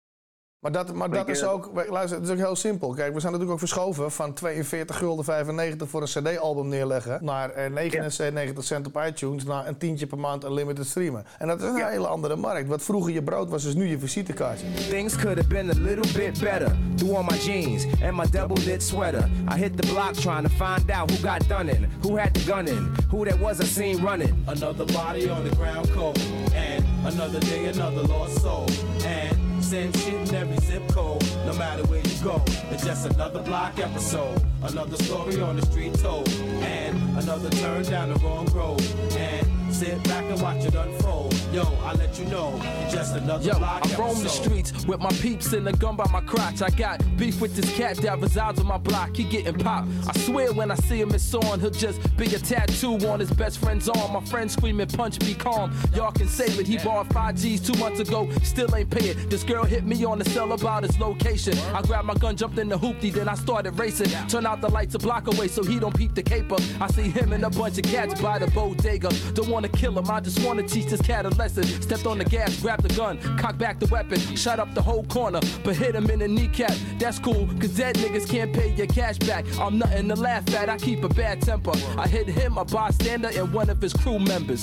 Maar dat, maar dat is ook, luister, het is ook heel simpel. Kijk, we zijn natuurlijk ook verschoven van tweeënveertig gulden vijfennegentig voor een cd-album neerleggen... naar eh, negenennegentig cent op iTunes, naar een tientje per maand unlimited streamen. En dat is een ja. hele andere markt. Wat vroeger je brood was, is nu je visitekaartje. Things could have been a little bit better. Do all my jeans and my double-knit sweater. I hit the block trying to find out who got done in, who had the gun in, who that was I seen running. Another body on the ground cold, and another day, another lost soul, and... same shit in every zip code, no matter where you go. It's just another block episode, another story on the street told, and another turn down the wrong road, and sit back and watch it unfold. Yo, I let you know, just another Yo, block I roam episode. The streets with my peeps and a gun by my crotch. I got beef with this cat that resides on my block. He getting popped. I swear when I see him it's on, he'll just be a tattoo on his best friend's arm. My friend screaming, punch me calm. Y'all can save it. He bought five G's two months ago, still ain't pay it. This girl hit me on the cell about his location. I grabbed my gun, jumped in the hoopty, then I started racing. Turn out the lights a block away so he don't peep the caper. I see him and a bunch of cats by the bodega. Don't wanna kill him, I just wanna teach this cat a lesson. Stepped on the gas, grabbed the gun, cocked back the weapon, shot up the whole corner, but hit him in the kneecap. That's cool, cause dead niggas can't pay your cash back. I'm nothing to laugh at, I keep a bad temper. I hit him, a bystander, and one of his crew members.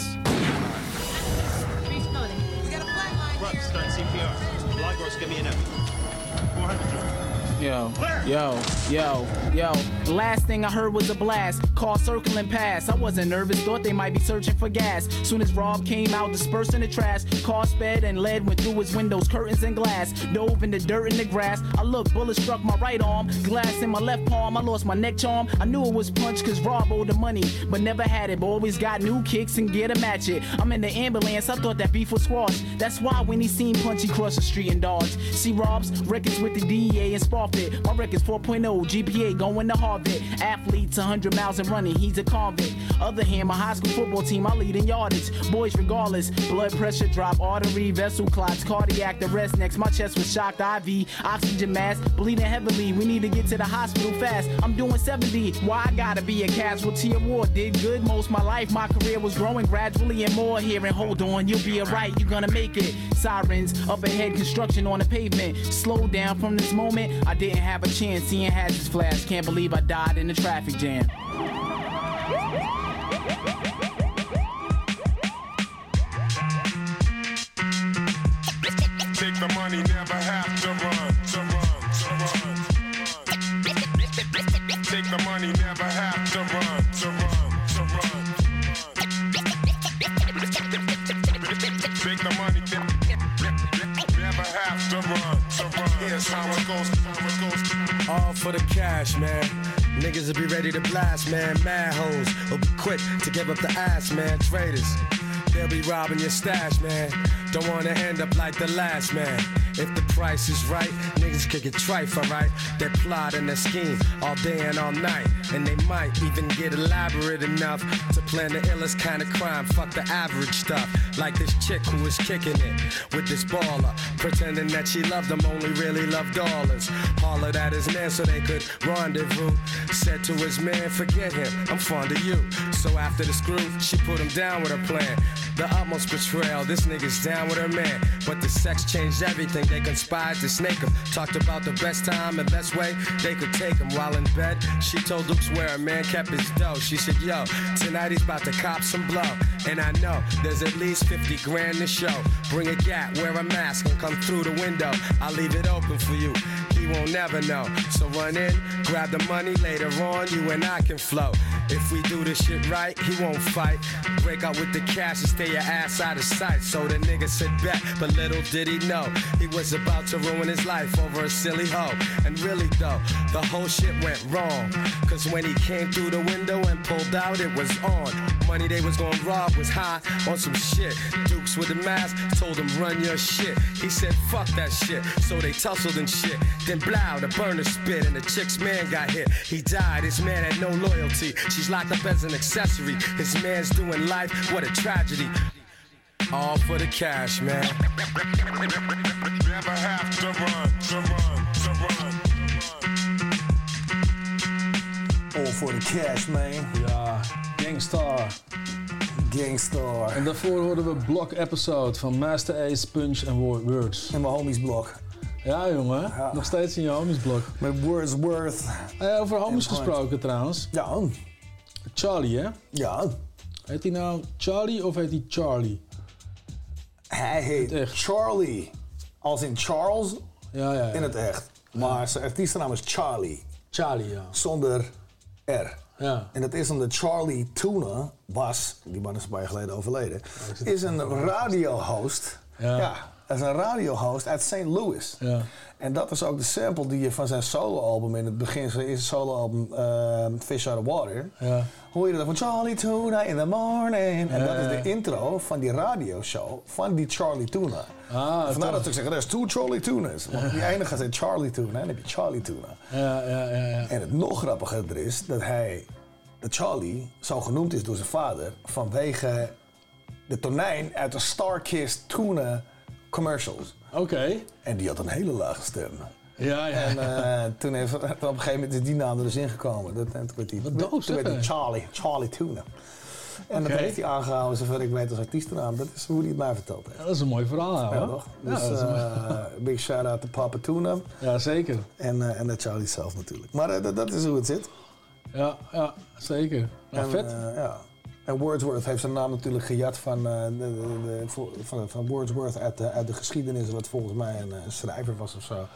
Rups, start C P R. Lagos, give me an F. four hundred. Yo, yo, yo, yo. The last thing I heard was a blast. Car circling past. I wasn't nervous, thought they might be searching for gas. Soon as Rob came out, dispersing the trash. Car sped and lead went through his windows, curtains and glass. Dove in the dirt and the grass. I looked, bullet struck my right arm. Glass in my left palm, I lost my neck charm. I knew it was punch cause Rob owed the money, but never had it. But always got new kicks and gear to match it. I'm in the ambulance, I thought that beef was squash. That's why when he seen Punch, he crossed the street and dodged. See Rob's records with the D E A and Sparfit. My record's four point oh, G P A going to Harvard. Athletes one hundred miles and running, he's a convict. Other hand, my high school football team, I lead in yardage. Boys regardless, blood pressure drop, artery, vessel clots, cardiac arrest. Next, my chest was shocked, I V, oxygen mask, bleeding heavily. We need to get to the hospital fast. I'm doing seventy, why I gotta be a casualty of war? Did good most my life, my career was growing gradually and more. Hearing, hold on, you'll be alright, you're gonna make it. Sirens, up ahead, construction on the pavement. Slow down from this moment, I didn't have a chance. Seeing hazards flash, can't believe I died in the traffic jam. All for the cash, man. Niggas will be ready to blast, man. Mad hoes will be quick to give up the ass, man. Traitors, they'll be robbing your stash, man. Don't wanna end up like the last man. If the price is right, niggas could get trife, alright? They plot and they scheme all day and all night. And they might even get elaborate enough to plan the illest kind of crime. Fuck the average stuff. Like this chick who was kicking it with this baller, pretending that she loved him, only really loved dollars. Hollered at his man so they could rendezvous. Said to his man, forget him, I'm fond of you. So after the screw, she put him down with her plan. The utmost betrayal, this nigga's down with her man. But the sex changed everything, they conspired to snake him. Talked about the best time and best way they could take him. While in bed, she told Luke's where a man kept his dough. She said, yo, tonight he's about to cop some blow. And I know there's at least fifty grand to show. Bring a gat, wear a mask, and come through the window. I'll leave it open for you, he won't never know. So run in, grab the money, later on you and I can flow. If we do this shit right, he won't fight. Break out with the cash and stay your ass out of sight. So the nigga said bet, but little did he know he was about to ruin his life over a silly hoe. And really though, the whole shit went wrong. Cause when he came through the window and pulled out, it was on. Money they was gonna rob was high on some shit. Dukes with the mask told him run your shit. He said fuck that shit, so they tussled and shit. Then blow, the burner spit and the chick's man got hit. He died, his man had no loyalty. She's locked up as an accessory. His man's doing life, what a tragedy. All for the cash, man. Never have to run, to run, to run. All for the cash, man. Ja, Gangstar. Gangstar. En daarvoor hoorden we Block Episode van Master Ace, Punch en Words. En mijn homies blok. Ja, jongen. Ja. Nog steeds in je homies blok. Met Wordsworth. Uh, over homies gesproken trouwens. Ja. Charlie, hè? Ja. Heet hij nou Charlie of heet hij Charlie? Hij heet Charlie. Als in Charles. Ja, ja, ja. In het echt. Maar zijn artiestennaam is Charlie. Charlie, ja. Zonder R. Ja. En dat is omdat Charlie Tuna was, die man is een paar jaar geleden overleden, is een radiohost. Ja. Ja, dat is een radiohost uit Saint Louis. Ja. En dat is ook de sample die je van zijn soloalbum in het begin, zijn eerste soloalbum uh, Fish Out of Water, ja. hoor je dat van Charlie Tuna in the morning. En ja, dat is ja. de intro van die radioshow van die Charlie Tuna. Ah, Vandaar dat ik zeg, er is two Charlie Tunas. Want die ene gaat zeggen Charlie Tuna en dan heb je Charlie Tuna. Ja, ja, ja, ja. En het nog grappiger er is dat hij, dat Charlie, zo genoemd is door zijn vader vanwege de tonijn uit de Starkist Tuna commercials. Oké. Okay. En die had een hele lage stem. Ja, ja. En uh, toen heeft, op een gegeven moment is die naam er dus ingekomen. Dat, en toen werd hij, Wat doof, toen werd hij hè? Charlie, Charlie Tuna. En Okay. dat heeft hij aangehouden, zover ik weet, als artiestennaam. Dat is hoe hij het mij verteld heeft. Ja, dat is een mooi verhaal, hoor. Ja, toch? Ja, Dus dat is een... uh, big shout-out to Papa Tuna. Ja, zeker. En, uh, en de Charlie zelf natuurlijk. Maar uh, dat, dat is hoe het zit. Ja, ja, zeker. Nou, en, vet. Uh, ja. En Wordsworth heeft zijn naam natuurlijk gejat van, uh, de, de, de, van, van Wordsworth uit de, uit de geschiedenis, wat volgens mij een, een schrijver was of zo.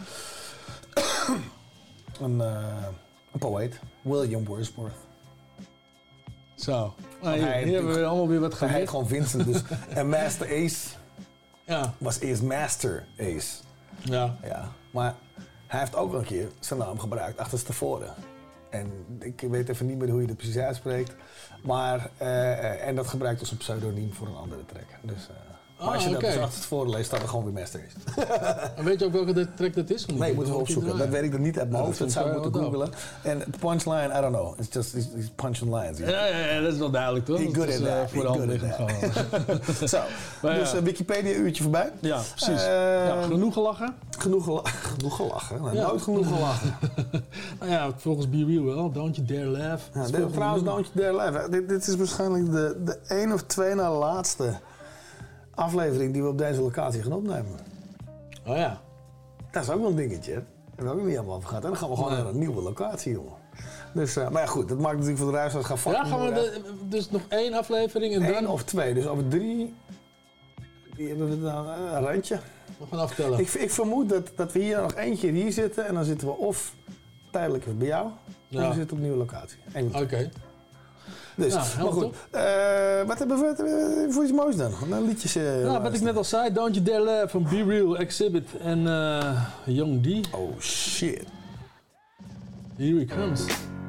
een, uh, een poëet, William Wordsworth. Zo. Nou, hier, hij, hier hebben we allemaal weer wat geleerd. Hij heet gewoon Vincent dus. En Master Ace ja. was eerst Master Ace. Ja. ja. Maar hij heeft ook een keer zijn naam gebruikt achterstevoren. En ik weet even niet meer hoe je dat precies uitspreekt. Maar, uh, en dat gebruikt als een pseudoniem voor een andere track. Dus, uh, maar ah, als je okay. dat dus achterstevoren leest, staat er gewoon weer Master Ace. En weet je ook welke track dat is? Nee, moeten we opzoeken. Dat weet ik er niet uit mijn hoofd. Dat zou ik moeten googlen. En punchline, I don't know. It's just he's, he's punching lines. Ja, ja, ja, dat is wel duidelijk, toch? He good at that. Voor de hand liggen gewoon. Zo, dus uh, Wikipedia-uurtje voorbij. Ja, precies. Uh, ja, genoeg gelachen? Genoeg, gela genoeg gelachen? Nou, ja. Nooit genoeg gelachen. Nou ja, volgens Be Real wel. Don't you dare laugh. Ja, dit, trouwens, Don't you dare laugh. Dit, dit is waarschijnlijk de, de één of twee na laatste aflevering die we op deze locatie gaan opnemen. Oh ja. Dat is ook wel een dingetje. Daar hebben we ook niet helemaal over gehad. En dan gaan we gewoon nee. naar een nieuwe locatie, jongen. Dus, uh, maar ja, goed, dat maakt natuurlijk voor de reizigers gaan vakken. Ja, gaan we de, dus nog één aflevering en Eén dan... of twee, dus over drie... Die hebben we dan uh, een randje. We gaan aftellen. Ik, ik vermoed dat, dat we hier nog eentje hier zitten en dan zitten we of tijdelijk bij jou, of ja. we zitten op een nieuwe locatie. Oké. Okay. Dus, Nou, maar helemaal goed. Uh, wat hebben we wat hebben we voor iets moois dan? Nou, liedjes. Uh, nou, wat ik net al zei, Don't You Dare Laugh van Be Real, Exhibit en uh, Young D. Oh shit. Here he comes.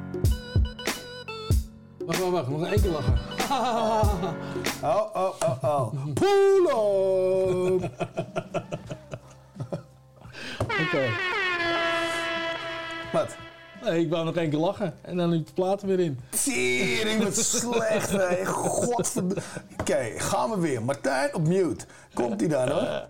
Wacht, wacht, wacht. Nog één keer lachen. Oh, oh, oh, oh. Pull up! Oké. Okay. Wat? Nee, ik wou nog één keer lachen en dan liep de platen weer in. Tering, wat slecht, hè. Godverdomme. Oké, okay, gaan we weer. Martijn op mute. Komt-ie dan, hoor.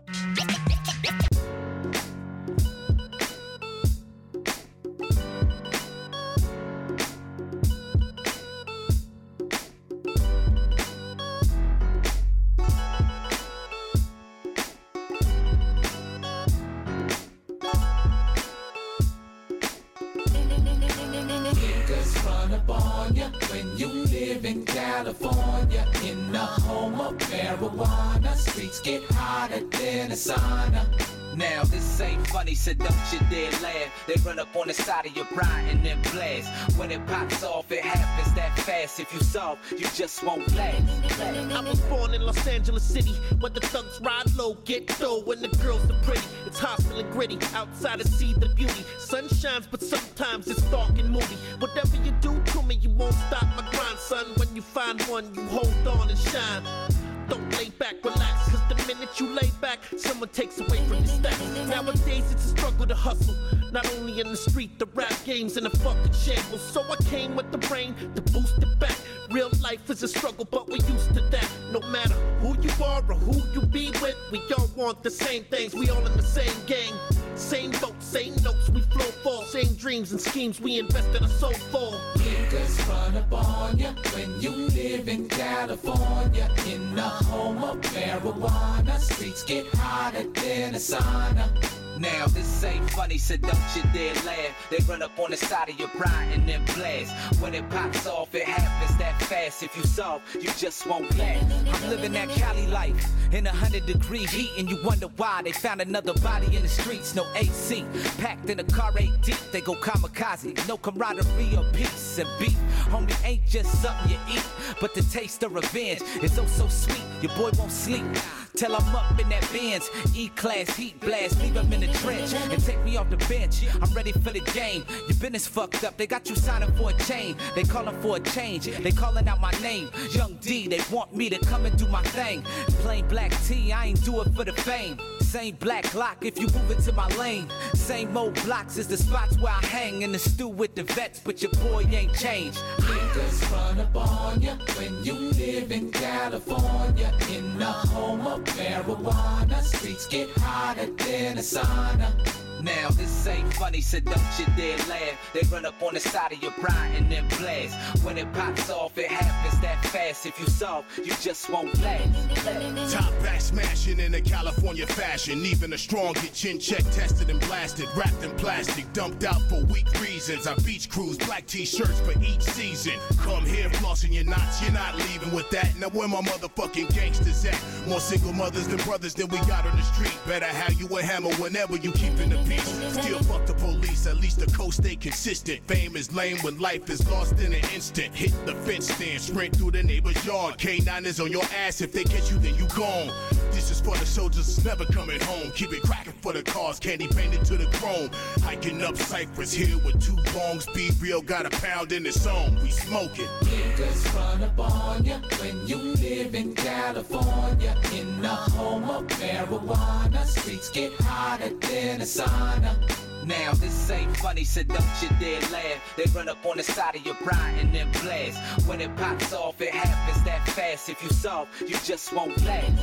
California, in the home of marijuana, streets get hotter than a sauna. Now this ain't funny, so don't you dare laugh. They run up on the side of your bride and then blast. When it pops off, it happens that fast. If you soft, you just won't last. I was born in Los Angeles City, where the thugs ride low, get dough, and the girls are pretty. It's hostile and gritty, outside I see the beauty. Sun shines, but sometimes it's dark and moody. Whatever you do to me, you won't stop my grind, son. When you find one, you hold on and shine. Don't lay back, relax, cause the minute you lay back, someone takes away from your stacks. Nowadays it's a struggle to hustle, not only in the street, the rap game's in a fucking shambles. So I came with the brain to boost it back. Real life is a struggle, but we're used to that. No matter who you are or who you be with, we all want the same things, we all in the same gang. Same boat, same notes, we flow for. Same dreams and schemes, we invested our soul for. Niggas run up on ya when you live in California, in the home of marijuana, streets get hotter than a sauna. Now this ain't funny, so don't you dare laugh. They run up on the side of your bride and then blast. When it pops off, it happens that fast. If you soft, you just won't last. I'm living that Cali life in a hundred degree heat, and you wonder why they found another body in the streets. No A C, packed in a car eight deep. They go kamikaze, no camaraderie or peace and beef. Homie, ain't just something you eat, but the taste of revenge is oh so sweet. Your boy won't sleep till I'm up in that Benz, E-class heat blast, leave him in the trench and take me off the bench. I'm ready for the game. Your business fucked up, they got you signing for a chain. They calling for a change, they calling out my name. Young D, they want me to come and do my thing. Plain black tee, I ain't do it for the fame. Same black lock if you move into my lane. Same old blocks is the spots where I hang in the stew with the vets, but your boy ain't changed. Niggas run up on ya when you live in California, in the home of marijuana, streets get hotter than a sauna. Now this ain't funny, so don't you dare laugh. They run up on the side of your bride and then blast. When it pops off, it happens that fast. If you soft, you just won't last. Top back smashing in a California fashion. Even a strong get chin check tested and blasted. Wrapped in plastic, dumped out for weak reasons. I beach cruise, black t-shirts for each season. Come here flossing your knots, you're not leaving with that. Now where my motherfucking gangsters at? More single mothers than brothers than we got on the street. Better have you a hammer whenever you keepin' the peace. Still fuck the police, at least the coast stay consistent. Fame is lame when life is lost in an instant. Hit the fence stand, sprint through the neighbor's yard. K nine is on your ass, if they catch you then you gone. This is for the soldiers that's never coming home. Keep it cracking for the cars, candy painted to the chrome. Hiking up Cypress Hill with two bongs. Be real, got a pound in the zone. We smoking. Niggas run up on ya when you live in California, in the home of marijuana, streets get hotter than a sauna. Now this ain't funny, so don't you dare laugh. They run up on the side of your bride and then blast. When it pops off, it happens that fast. If you soft, you just won't last.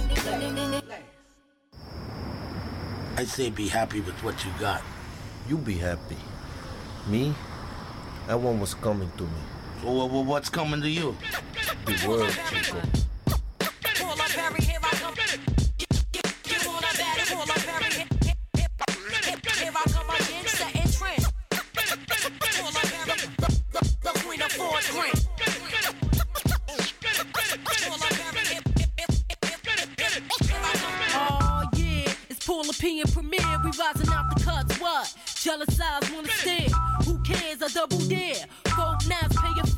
I say be happy with what you got. You be happy. Me? That one was coming to me. So uh, what's coming to you? The world, Chico. Pull up, Harry, here I come. You wanna bet it? Pull up, Harry, here I come again, setting trend. Pull up, Harry, the queen of fourth grade. Oh yeah, it's Paul P and Premier. We rising out the cuts. What? Jealous eyes wanna stare. Who cares? I double dare. Folk knives pay your fare when you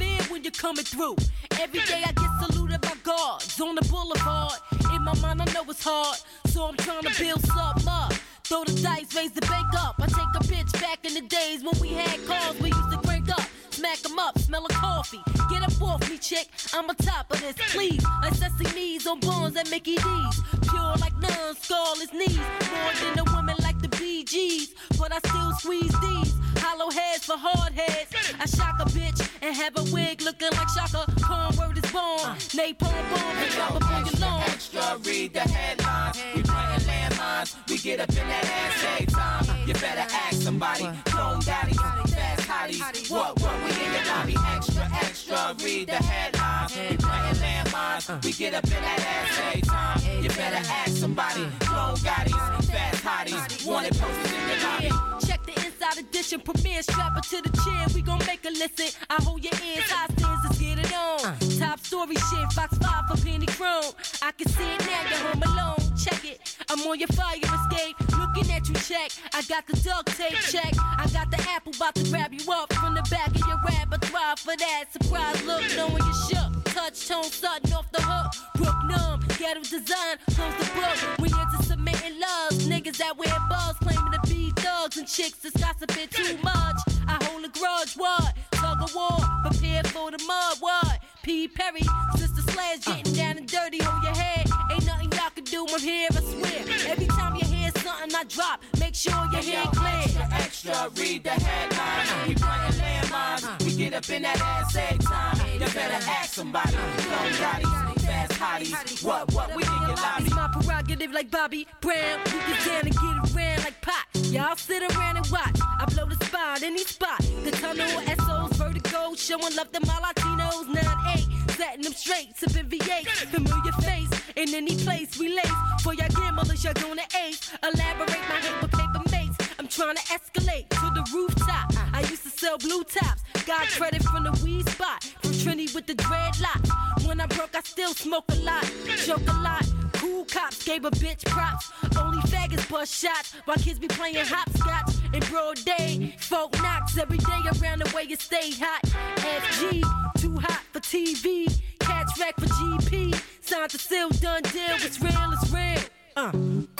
you're coming through. Every day I get saluted by guards on the boulevard. In my mind, I know it's hard, so I'm trying to build something up. Throw the dice, raise the bank up. I take a bitch back in the days when we had cars we used to crank up. Smack 'em up, smell of coffee. Get up off me, chick, I'm on top of this, please. Like Sesame's on Bones at Mickey D's. Pure like none, scarless knees. More than a woman like the Bee Gees. But I still squeeze these. Hollow heads for hard heads. I shock a bitch and have a wig looking like Shaka. Corn word is born. Napalm bomb and drop up on your lawn. Extra, read the headlines. We playing landmines. We get up in that ass every time. You better ask somebody. Clone daddies, fast hotties. What, what, we in the lobby. Extra, extra, read the headlines. We playing landmines. We get up in that ass every time. You better ask somebody. Clone daddies, fast hotties. Wanted posters in the lobby. Check the inside edition, premiere, strap her to the chin. We gon' make her listen. I hold your ears, high stands, let's get it on. Top story shit, Fox five for Penny Chrome. I can see it now, you're home alone. Check it, I'm on your fire escape. Looking at you, check. I got the duct tape, check. I got the apple, about to grab you up from the back of your repertoire for that surprise look, knowing you shook. Touch tone, sudden off the hook. Brook numb, ghetto design, close the book. We into submitting loves, niggas that wear balls claiming to be thugs and chicks that's gossiping too much. I hold a grudge, what? Tug of war, prepare for the mud, what? P. Perry, Sister Slash getting down and dirty, hold your head. Ain't nothing y'all can do, I'm here, I swear. Every time you hear something I drop, make sure your head clear. Extra, extra, read the headlines. We playing landmines. We get up in that ass every time. You better ask somebody. Clone daddies, fast hotties. What, what, we in your lobby. It's my prerogative like Bobby Brown. We get down and get around like pot. Y'all sit around and watch. I blow the spot, any spot. The tunnel, S Os, vertigo, showing love to my Latinos. nine eight, setting them straight, sipping V eight. Familiar face, in any place we lace. For y'all gamblers, y'all gonna ace. Elaborate my hate with paper mates. I'm trying to escalate to the rooftop. I used to sell blue tops. Got credit from the weed spot. From Trini with the dreadlocks. When I broke, I still smoke a lot. Joke a lot. Cool cops gave a bitch props. Only faggots bust shots while kids be playing hopscotch in broad day. Folk knocks every day around the way you stay hot. F G, too hot for T V. Catch rack for G P. Signed the seal, done deal. It's real, it's real. Uh.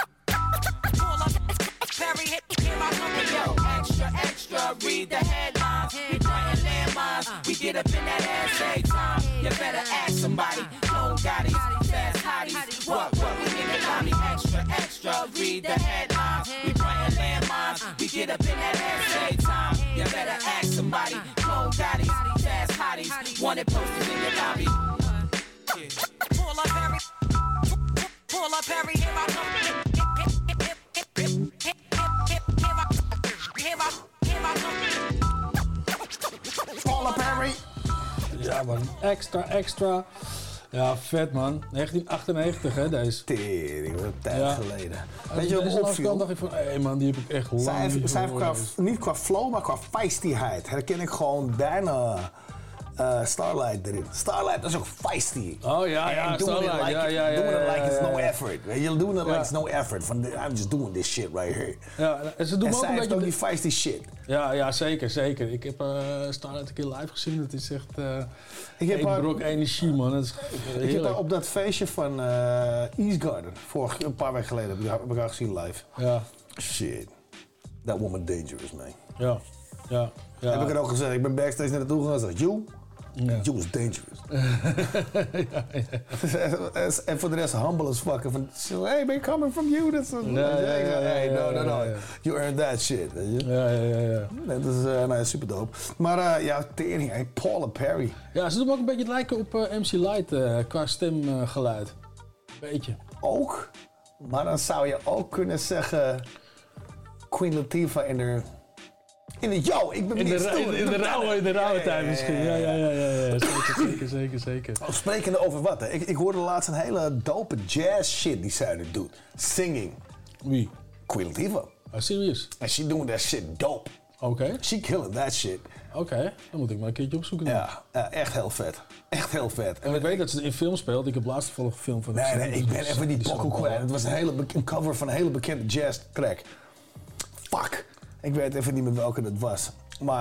Perry, hit, here I come. Yo, extra, extra, read the headlines. We playing landmines. We get up in that ass every time. You better ask somebody. Clone daddies, fast hotties. What, what, we in the lobby. Extra, extra, read the headlines. We playing landmines. We get up in that ass every time. You better ask somebody. Clone daddies, fast hotties. Wanted posters in your lobby. Pull up, Perry. Pull up, Perry. Here I come. Paula Perry. Ja man, extra, extra. Ja, vet man. negentien achtennegentig hè, deze. Tering, wat een tijd Ja. geleden. Als Weet je wat deze me afkwam, opviel? dacht ik van, hé man, die heb ik echt lang Zij niet heeft, zij heeft gehoord, qua, deze. niet qua flow, maar qua feistyheid herken ik gewoon bijna uh, Starlight erin. Starlight is ook feisty. Oh ja, ja, And doing it Starlight, like, ja, ja, ja, doing it ja, like it's ja, no ja. effort. You're doing it like Ja. it's no effort. Van, I'm just doing this shit right here. Ja, en ze doen En ook zij een heeft beetje... ook die feisty shit. Ja, ja, zeker, zeker. Ik heb uh, Starlight een keer live gezien. Dat is echt uh, Ik heb één haar- brok energie, man. Dat is heerlijk. Ik heb haar op dat feestje van uh, East Garden, vorig, een paar weken geleden, heb ik haar, heb ik haar gezien live. Ja. Shit. That woman dangerous, man. Ja, ja, ja. Heb ik het ook gezegd. Ik ben backstage naar naartoe gegaan en zei, you? Ja. You was dangerous. ja, ja. En voor de rest humble as fuck. Van, so, hey, man, coming from you. That's a, Ja, ja, ja, ja, hey, ja, no, no, no. ja, ja. You earned that shit. Weet je? Ja, ja, ja, ja. Nee, dat is uh, nou, super dope. Maar uh, ja, tering, hey, Paula Perry. Ja, ze doen me ook een beetje lijken op uh, M C Light uh, qua stemgeluid. Beetje. Ook. Maar dan zou je ook kunnen zeggen Queen Latifah in de... In de yo, ik ben In de, niet ra- stoer. in, in de rauwe, in de rauwe Ja, ja, ja, tijd misschien. Ja, ja, ja, ja, ja. Zeker, zeker, zeker, zeker. Oh, sprekende over wat, hè? Ik, ik hoorde laatst een hele dope jazz shit die zij nu doet. Singing. Wie? Queen Latifah. Oh, serious? And she doing that shit dope. Oké. Okay. She killing that shit. Oké, okay. Dan moet ik maar een keertje opzoeken. Dan. Ja, ja, echt heel vet. Echt heel vet. En ik weet dat ze in film speelt. Ik heb laatst toevallig een film van Nee, nee, ik ben dus even die is pokoe wel- kwijt. Het was een, hele be- een cover van een hele bekende jazz track. Fuck. Ik weet even niet meer welke het was. Maar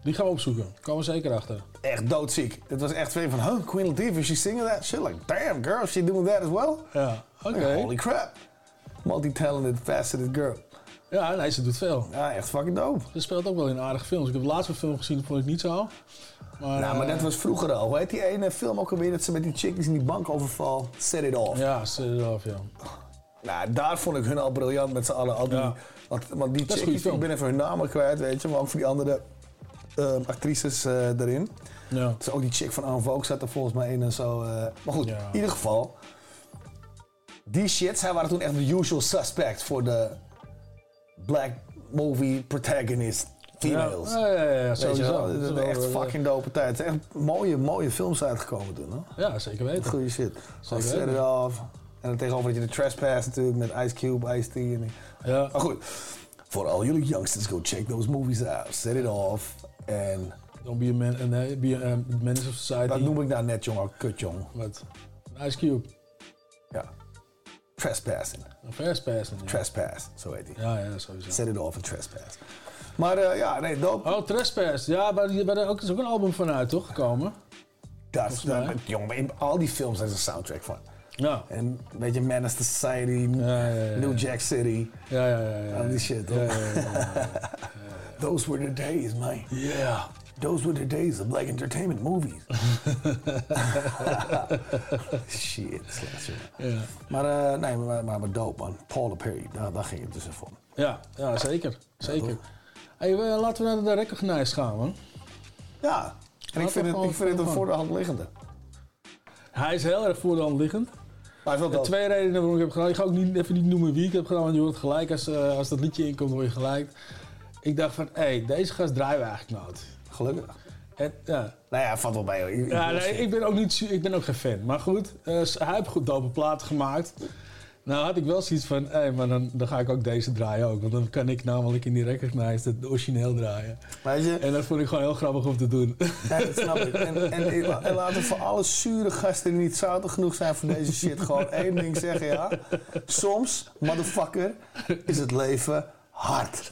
Die gaan we opzoeken. Daar komen we zeker achter. Echt doodziek. Dit was echt veel van, huh, Queen Latifah, she singing that shit? Like, damn girl, she doing that as well? Ja, oké. Okay. Holy crap. Multi-talented, faceted girl. Ja, nee, ze doet veel. Ja, echt fucking dope. Ze speelt ook wel in aardige films. Ik heb de laatste film gezien, dat vond ik niet zo. Maar, nou, maar uh, dat was vroeger al. Hoe heet die ene film ook alweer dat ze met die chickies in die bank overval? Set It Off. Ja, Set It Off, ja. Nou, daar vond ik hun al briljant met z'n allen. Al die, ja. want, want die chickies, ik ben even hun namen kwijt, weet je. Maar ook voor die andere uh, actrices uh, erin. Ja. Dus ook die chick van Anne Vogue zat er volgens mij in en zo. Uh, maar goed, ja. in ieder geval. Die shit, zij waren toen echt de usual suspect voor de black movie protagonist females. Ja, ja, ja, ja sowieso. Dat is echt fucking dope tijd. Het zijn echt mooie, mooie films uitgekomen toen, hè? Ja, zeker weten. Goeie shit. Zoals Set It Off. En dan tegenover had je de Trespass natuurlijk met Ice Cube, Ice-T. En ja. Maar goed, voor al jullie youngsters, go check those movies out. Set It Off en... Don't be a man, uh, nee, be a um, menace of society. Dat noem ik nou net, jongen, kut, jong. Wat? Ice Cube. Ja. Trespassing. Trespassing, ja. Trespass, zo heet hij. Ja, ja, sowieso. Set It Off en Trespass. Maar uh, ja, nee, dope. Oh, Trespass. Ja, maar er ook, is ook een album van uit, toch, gekomen? Dat is, uh, jongen, in al die films is een soundtrack van. Ja. En weet je, Menace to Society, ja, ja, ja, New Jack City. Ja, ja, ja. ja, al die shit, toch? Ja, ja, ja, ja, ja. Those were the days, man. Yeah. Those were the days of black entertainment movies. Shit, slecht, ja. Maar uh, nee, maar, maar, maar dope, man. Paula Perry, daar, daar ging het dus even om. Ja, ja, zeker. Zeker. Ja, hey, we, laten we naar de Recognized gaan, man. Ja, en ik vind, het, ik vind het een voor de hand liggende. Hij is heel erg voor de hand liggend. Maar hij is wel dope. Twee redenen waarom ik heb gedaan. Ik ga ook niet, even niet noemen wie ik heb gedaan, want je hoort gelijk als, uh, als dat liedje inkomt, hoor je gelijk. Ik dacht van, hé, hey, deze gast draaien we eigenlijk nooit. Gelukkig. En, ja. Nou ja, valt wel bij. Ik, ja, nee, ik ben ook niet, ik ben ook geen fan. Maar goed, uh, hij heeft goed dope platen gemaakt. Nou had ik wel zoiets van, hé, hey, maar dan, dan ga ik ook deze draaien ook. Want dan kan ik namelijk in die Recognized het origineel draaien. Weet je? En dat vond ik gewoon heel grappig om te doen. Ja, dat snap ik. En, en, en laten we voor alle zure gasten die niet zoutig genoeg zijn voor deze shit gewoon één ding zeggen, ja. Soms, motherfucker, is het leven hard.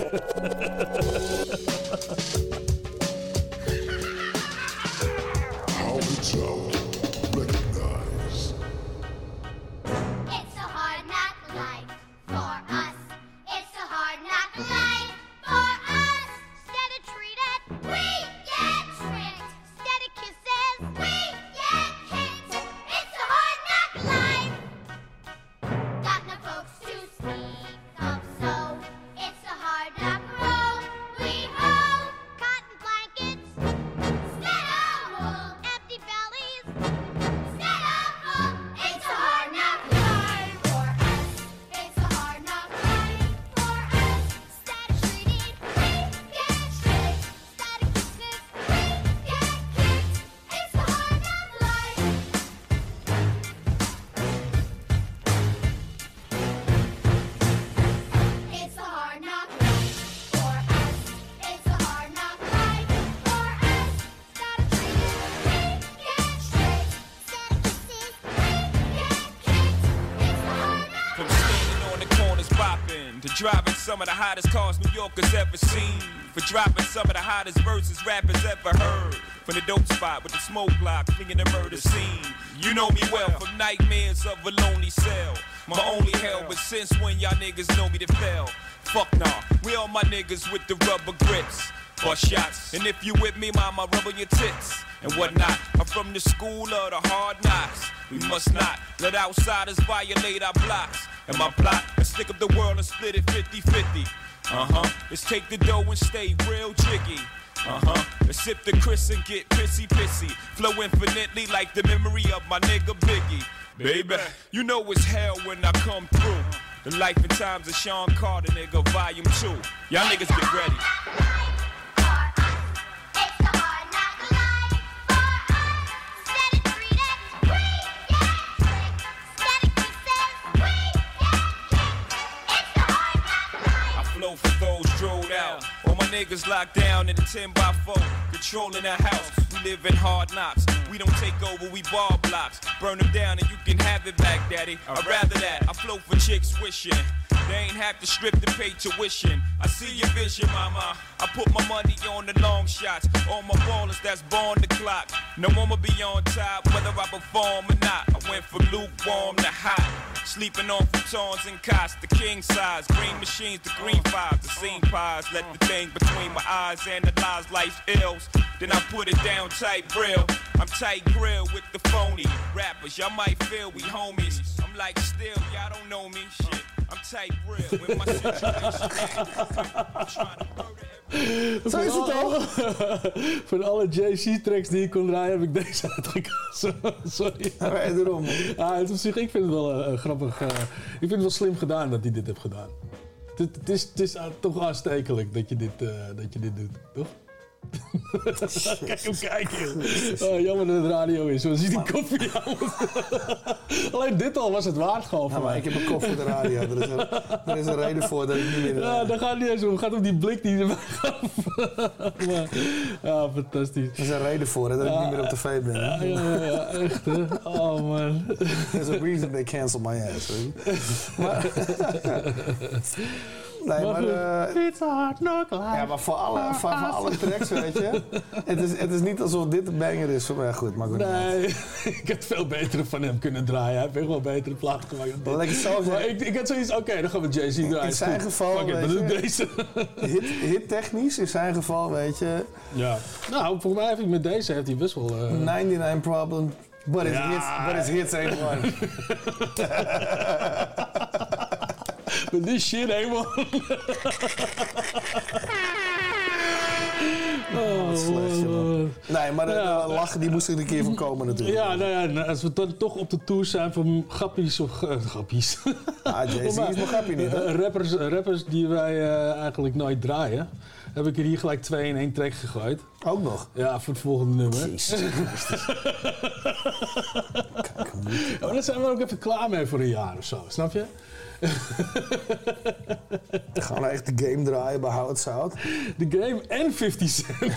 Driving some of the hottest cars New Yorkers ever seen. For dropping some of the hottest verses rappers ever heard. From the dope spot with the smoke block, clinging the murder scene. You know me well from nightmares of a lonely cell. My only hell, but since when y'all niggas know me to fail? Fuck nah, we all my niggas with the rubber grips. Bust shots, and if you with me, mama, rub on your tits and whatnot. I'm from the school of the hard knocks. We must not let outsiders violate our blocks. And my plot is stick up the world and split it fifty fifty. Uh-huh, let's take the dough and stay real jiggy. Uh-huh, let's sip the Chris and get pissy pissy. Flow infinitely like the memory of my nigga Biggie. Baby, you know it's hell when I come through. The life and times of Sean Carter, nigga, volume two. Y'all niggas get ready. For those drilled out, all my niggas locked down in a ten by four, controlling the house. We live in hard knocks. We don't take over, we bar blocks. Burn them down and you can have it back, daddy. I'd rather that. I flow for chicks wishing They ain't have to strip to pay tuition. I see your vision, mama. I put my money on the long shots. All my ballers that's born the clock. No one will be on top, whether I perform or not. I went from lukewarm to hot. Sleeping on futons and cots, the king size. Green machines, the green fives, the scene pies. Let the thing between my eyes analyze life's ills. Then I put it down tight real. I'm tight grill with the phony rappers. Y'all might feel we homies. I'm like still, y'all don't know me. Shit, I'm tight real with my situation. I'm trying to murder. Zo is het al. Van alle J C-tracks die ik kon draaien, heb ik deze uitgekozen. Sorry. Ja, maar daarom. Ah, het op zich, ik vind het wel uh, grappig. Uh, ik vind het wel slim gedaan dat hij dit heeft gedaan. Het, het is, het is uh, toch aanstekelijk dat je dit, uh, dat je dit doet, toch? Kijk hem kijken, joh. Oh, jammer dat het radio is, zo ziet die koffie aan. Alleen dit al was het waard gewoon voor ja, maar mij. ik heb een kop voor de radio. Er is, een, er is een reden voor dat ik niet meer... Ja, daar gaat niet eens om. Het gaat om die blik die erbij gaf. Maar, ja, fantastisch. Er is een reden voor hè, dat ik ja, niet meer op tv ben. Ja, ja, ja, echt hè. Oh man. There's a reason they cancel my ass. Maar... Nee, maar, uh, It's hard knock life. Ja, maar voor alle, voor, voor alle tracks, weet je. Het is, het is niet alsof dit een banger is voor mij. Goed, maar goed. Nee, ik had veel betere van hem kunnen draaien. Hij heeft echt wel betere platen gemaakt. Dan lekker zo maar ik, ik had zoiets, oké, okay, dan gaan we Jay-Z draaien. In zijn geval, Fuck it, weet we doen je, deze. Hit, hit technisch, in zijn geval, weet je. Ja. Nou, volgens mij heeft hij met deze heeft hij best wel... Uh... negenennegentig problem, but his ja. hits, but his hits ain't one. But this shit ain't one. Oh, wat slecht, joh. Nee, maar de ja. lachen die moest er een keer van komen natuurlijk. Ja, nou ja, als we dan toch op de tour zijn van grappies of... Uh, grappies. Ah, Jay-Z is nog grappie niet, hè? Rappers, rappers die wij uh, eigenlijk nooit draaien. Heb ik er hier gelijk twee in één track gegooid. Ook nog? Ja, voor het volgende nummer. Jezus Christus. Kijk, ja, maar daar zijn we ook even klaar mee voor een jaar of zo, snap je? Dan gaan we echt de game draaien bij How It Sound. De game en fifty cent.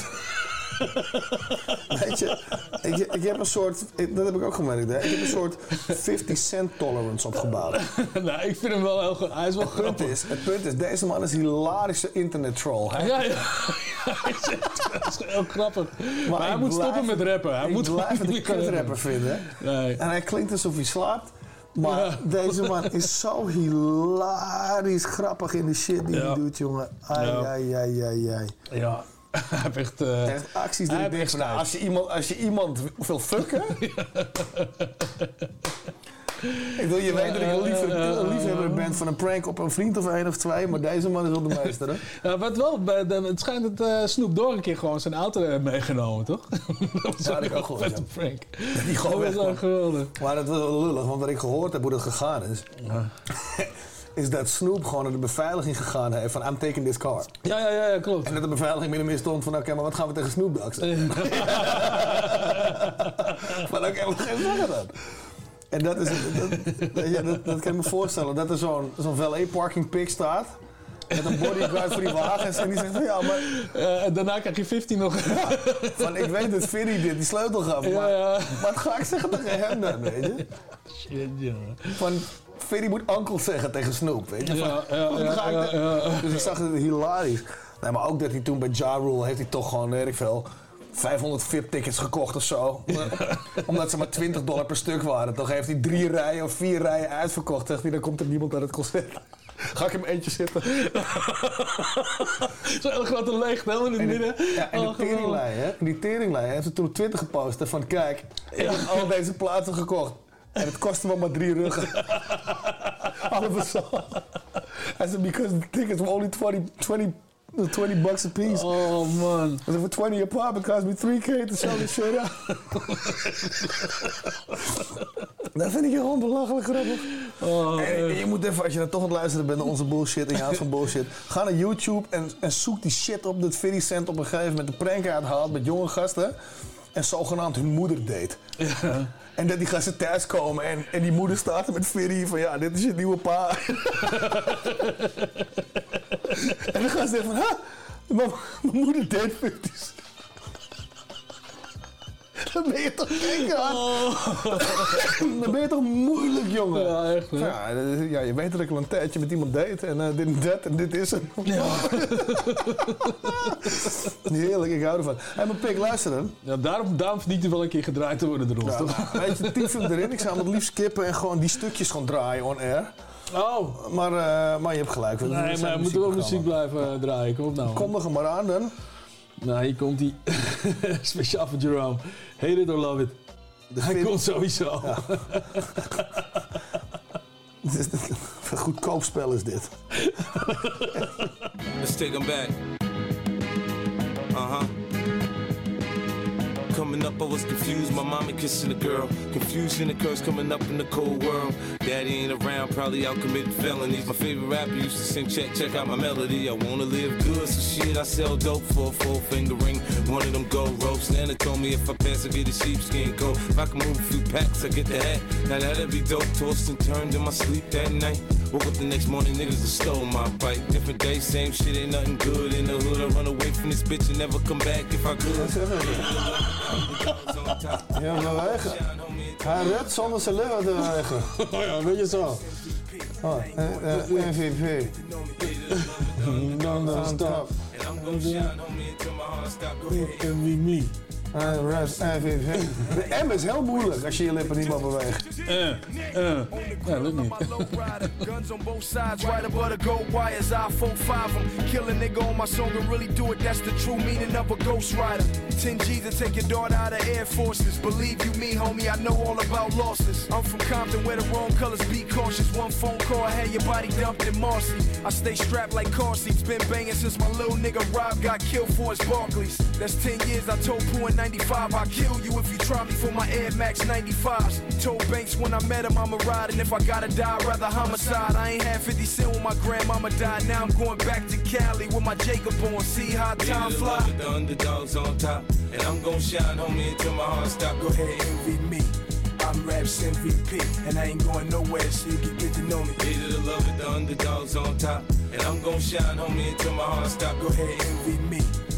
Weet je, ik, ik heb een soort, ik, dat heb ik ook gemerkt, hè? Ik heb een soort fifty cent tolerance opgebouwd. Nou, ik vind hem wel heel goed. Hij is wel het punt grappig. is, het punt is, deze man is een hilarische internet troll. Hè? Ja, ja. Hij is echt, dat is heel grappig. Maar, maar hij moet blijf, stoppen met rappen. Hij ik moet blijf het een kutrapper vinden. Nee. En hij klinkt alsof hij slaapt. Maar ja. deze man is zo hilarisch grappig in de shit die ja. hij doet, jongen. Ai, ja. ai, ai, ai, ai. Ja. Hij heeft echt... Uh, echt acties die ik denk van, nou, als je iemand, als je iemand wil fucken... Ik wil je weten dat ik een liefhebber, een liefhebber ben van een prank op een vriend of één of twee, maar deze man is wel de meester, hè? Ja, wat wel, het schijnt dat uh, Snoop Dogg een keer gewoon zijn auto heeft meegenomen, toch? Dat was ja, ook ik ook gehoord, een prank. Die gewoon dat was wel geweldig. Maar dat was wel lullig, want wat ik gehoord heb hoe dat gegaan is... Ja. is dat Snoop gewoon naar de beveiliging gegaan heeft van I'm taking this car. Ja, ja, ja, ja, klopt. En dat de beveiliging min of meer stond van oké, okay, maar wat gaan we tegen Snoop Dogg zeggen? Van oké, wat gaan we zeggen dan? En dat, is, dat, ja, dat, dat kan ik me voorstellen, dat er zo'n zo'n valet-parking pig staat. Met een bodyguard voor die wagens. En die zegt van ja, maar... Uh, en daarna krijg je vijftig nog. Ja, van ik weet dat Vinnie dit die sleutel gaf. Ja, maar ja. Wat ga ik zeggen tegen hem dan, weet je? Shit, ja. Van Vinnie moet uncle zeggen tegen Snoop, weet je? Van, ja, ja, wat ja, ga ik ja, ja, ja. Dus ik zag het hilarisch. Nee, maar ook dat hij toen bij Ja Rule heeft hij toch gewoon, weet ik veel... vijfhonderd V I P-tickets gekocht of zo. Omdat ze maar twintig dollar per stuk waren. Toch heeft hij drie rijen of vier rijen uitverkocht. Zegt hij, dan komt er niemand naar het concert. Ga ik hem eentje zitten. Zo'n hele grote leegte helemaal in het midden. Ja, en oh, die teringlijn, hè. Die teringlijn heeft ze toen op Twitter gepost. Van kijk, ik heb al deze plaatsen gekocht. En het kostte me maar drie ruggen. All of a sudden. I said, because the tickets were only twenty, twenty twenty bucks a piece. Oh man. I said, for twenty a pop, it cost me three K to sell this shit out. Dat vind ik gewoon belachelijk grappig. Oh, en, en je moet even, als je dan toch aan het luisteren bent naar onze bullshit en je houdt van bullshit, ga naar YouTube en, en zoek die shit op dat fifty cent op een gegeven moment een prank uithaalt met jonge gasten en zogenaamd hun moeder deed. Ja. En dat die gasten thuiskomen en, en die moeder staat er met Fiddy van ja, dit is je nieuwe pa. En dan gaan ze zeggen van, ha, mijn moeder deed fifty cent. Dan ben je toch gek, oh. Dan ben je toch moeilijk, jongen. Ja, echt, hè? Ja, ja, je weet dat ik al een tijdje met iemand date en uh, dit en dat en dit is het. Ja. Heerlijk, ik hou ervan. Hé, maar Pik, luister dan. Ja, daarom, daarom verdient hij wel een keer gedraaid te worden door ons, ja, toch? Weet je, tyf hem erin. Ik zou hem het liefst kippen en gewoon die stukjes gaan draaien on air. Oh. Maar, uh, maar je hebt gelijk. Nee, maar we moeten wel muziek blijven uh, draaien. Kom op nou. Kom er maar aan dan. Nou, hier komt hij. Speciaal voor Jerome. Hate it or love it. De Hij komt sowieso. Ja. Een goedkoop spel is dit. Let's take them back. Uh-huh. Coming up, I was confused. My mommy kissing a girl. Confusion occurs coming up in the cold world. Daddy ain't around, probably out committing felonies. My favorite rapper used to sing, check, check out my melody. I wanna live good, so shit, I sell dope for a four finger ring. One of them gold ropes. Nana told me if I pass, I get a sheepskin coat. If I can move a few packs, I get the hat. Now that'd be dope. Tossed and turned in my sleep that night. Woke up the next morning, niggas have stole my bike. Different day, same shit, ain't nothing good in the hood. I run away from this bitch and never come back if I could. Ja, bewegen. Hij redt zonder zijn lichaam te bewegen. Oh ja, weet je zo. Oh, uh, uh, M V P. No, no, stop. M V me. Uh, rest, M V P. De M is heel moeilijk als je je lippen niet meer beweegt. Uh, uh. Ja, lukt niet. Guns on both sides, right above the gold wires. I four five them. Kill a nigga on my song and really do it. That's the true meaning of a ghost rider. ten G's to take your daughter out of Air Forces. Believe you me, homie, I know all about losses. I'm from Compton where the wrong colors be cautious. One phone call, had your body dumped in Marcy. I stay strapped like car seats. Been banging since my little nigga Rob got killed for his Barclays. That's ten years. I told Pooh in ninety-five, I'll kill you if you try me for my Air Max ninety-fives. Told Banks when I met him I'ma ride, and if I gotta die, I'd rather homicide. I ain't had fifty cent when my grandmama died. Now I'm going back to Cali with my Jacob on. See how time fly. The underdogs on top, and I'm gon' shine, homie, until my heart stop. Go ahead, envy me. I'm Raps M V P, and I ain't going nowhere, so you can get to know me. Hated to love it, the underdogs on top, and I'm gon' shine, homie, until my heart stop. Go ahead, envy me.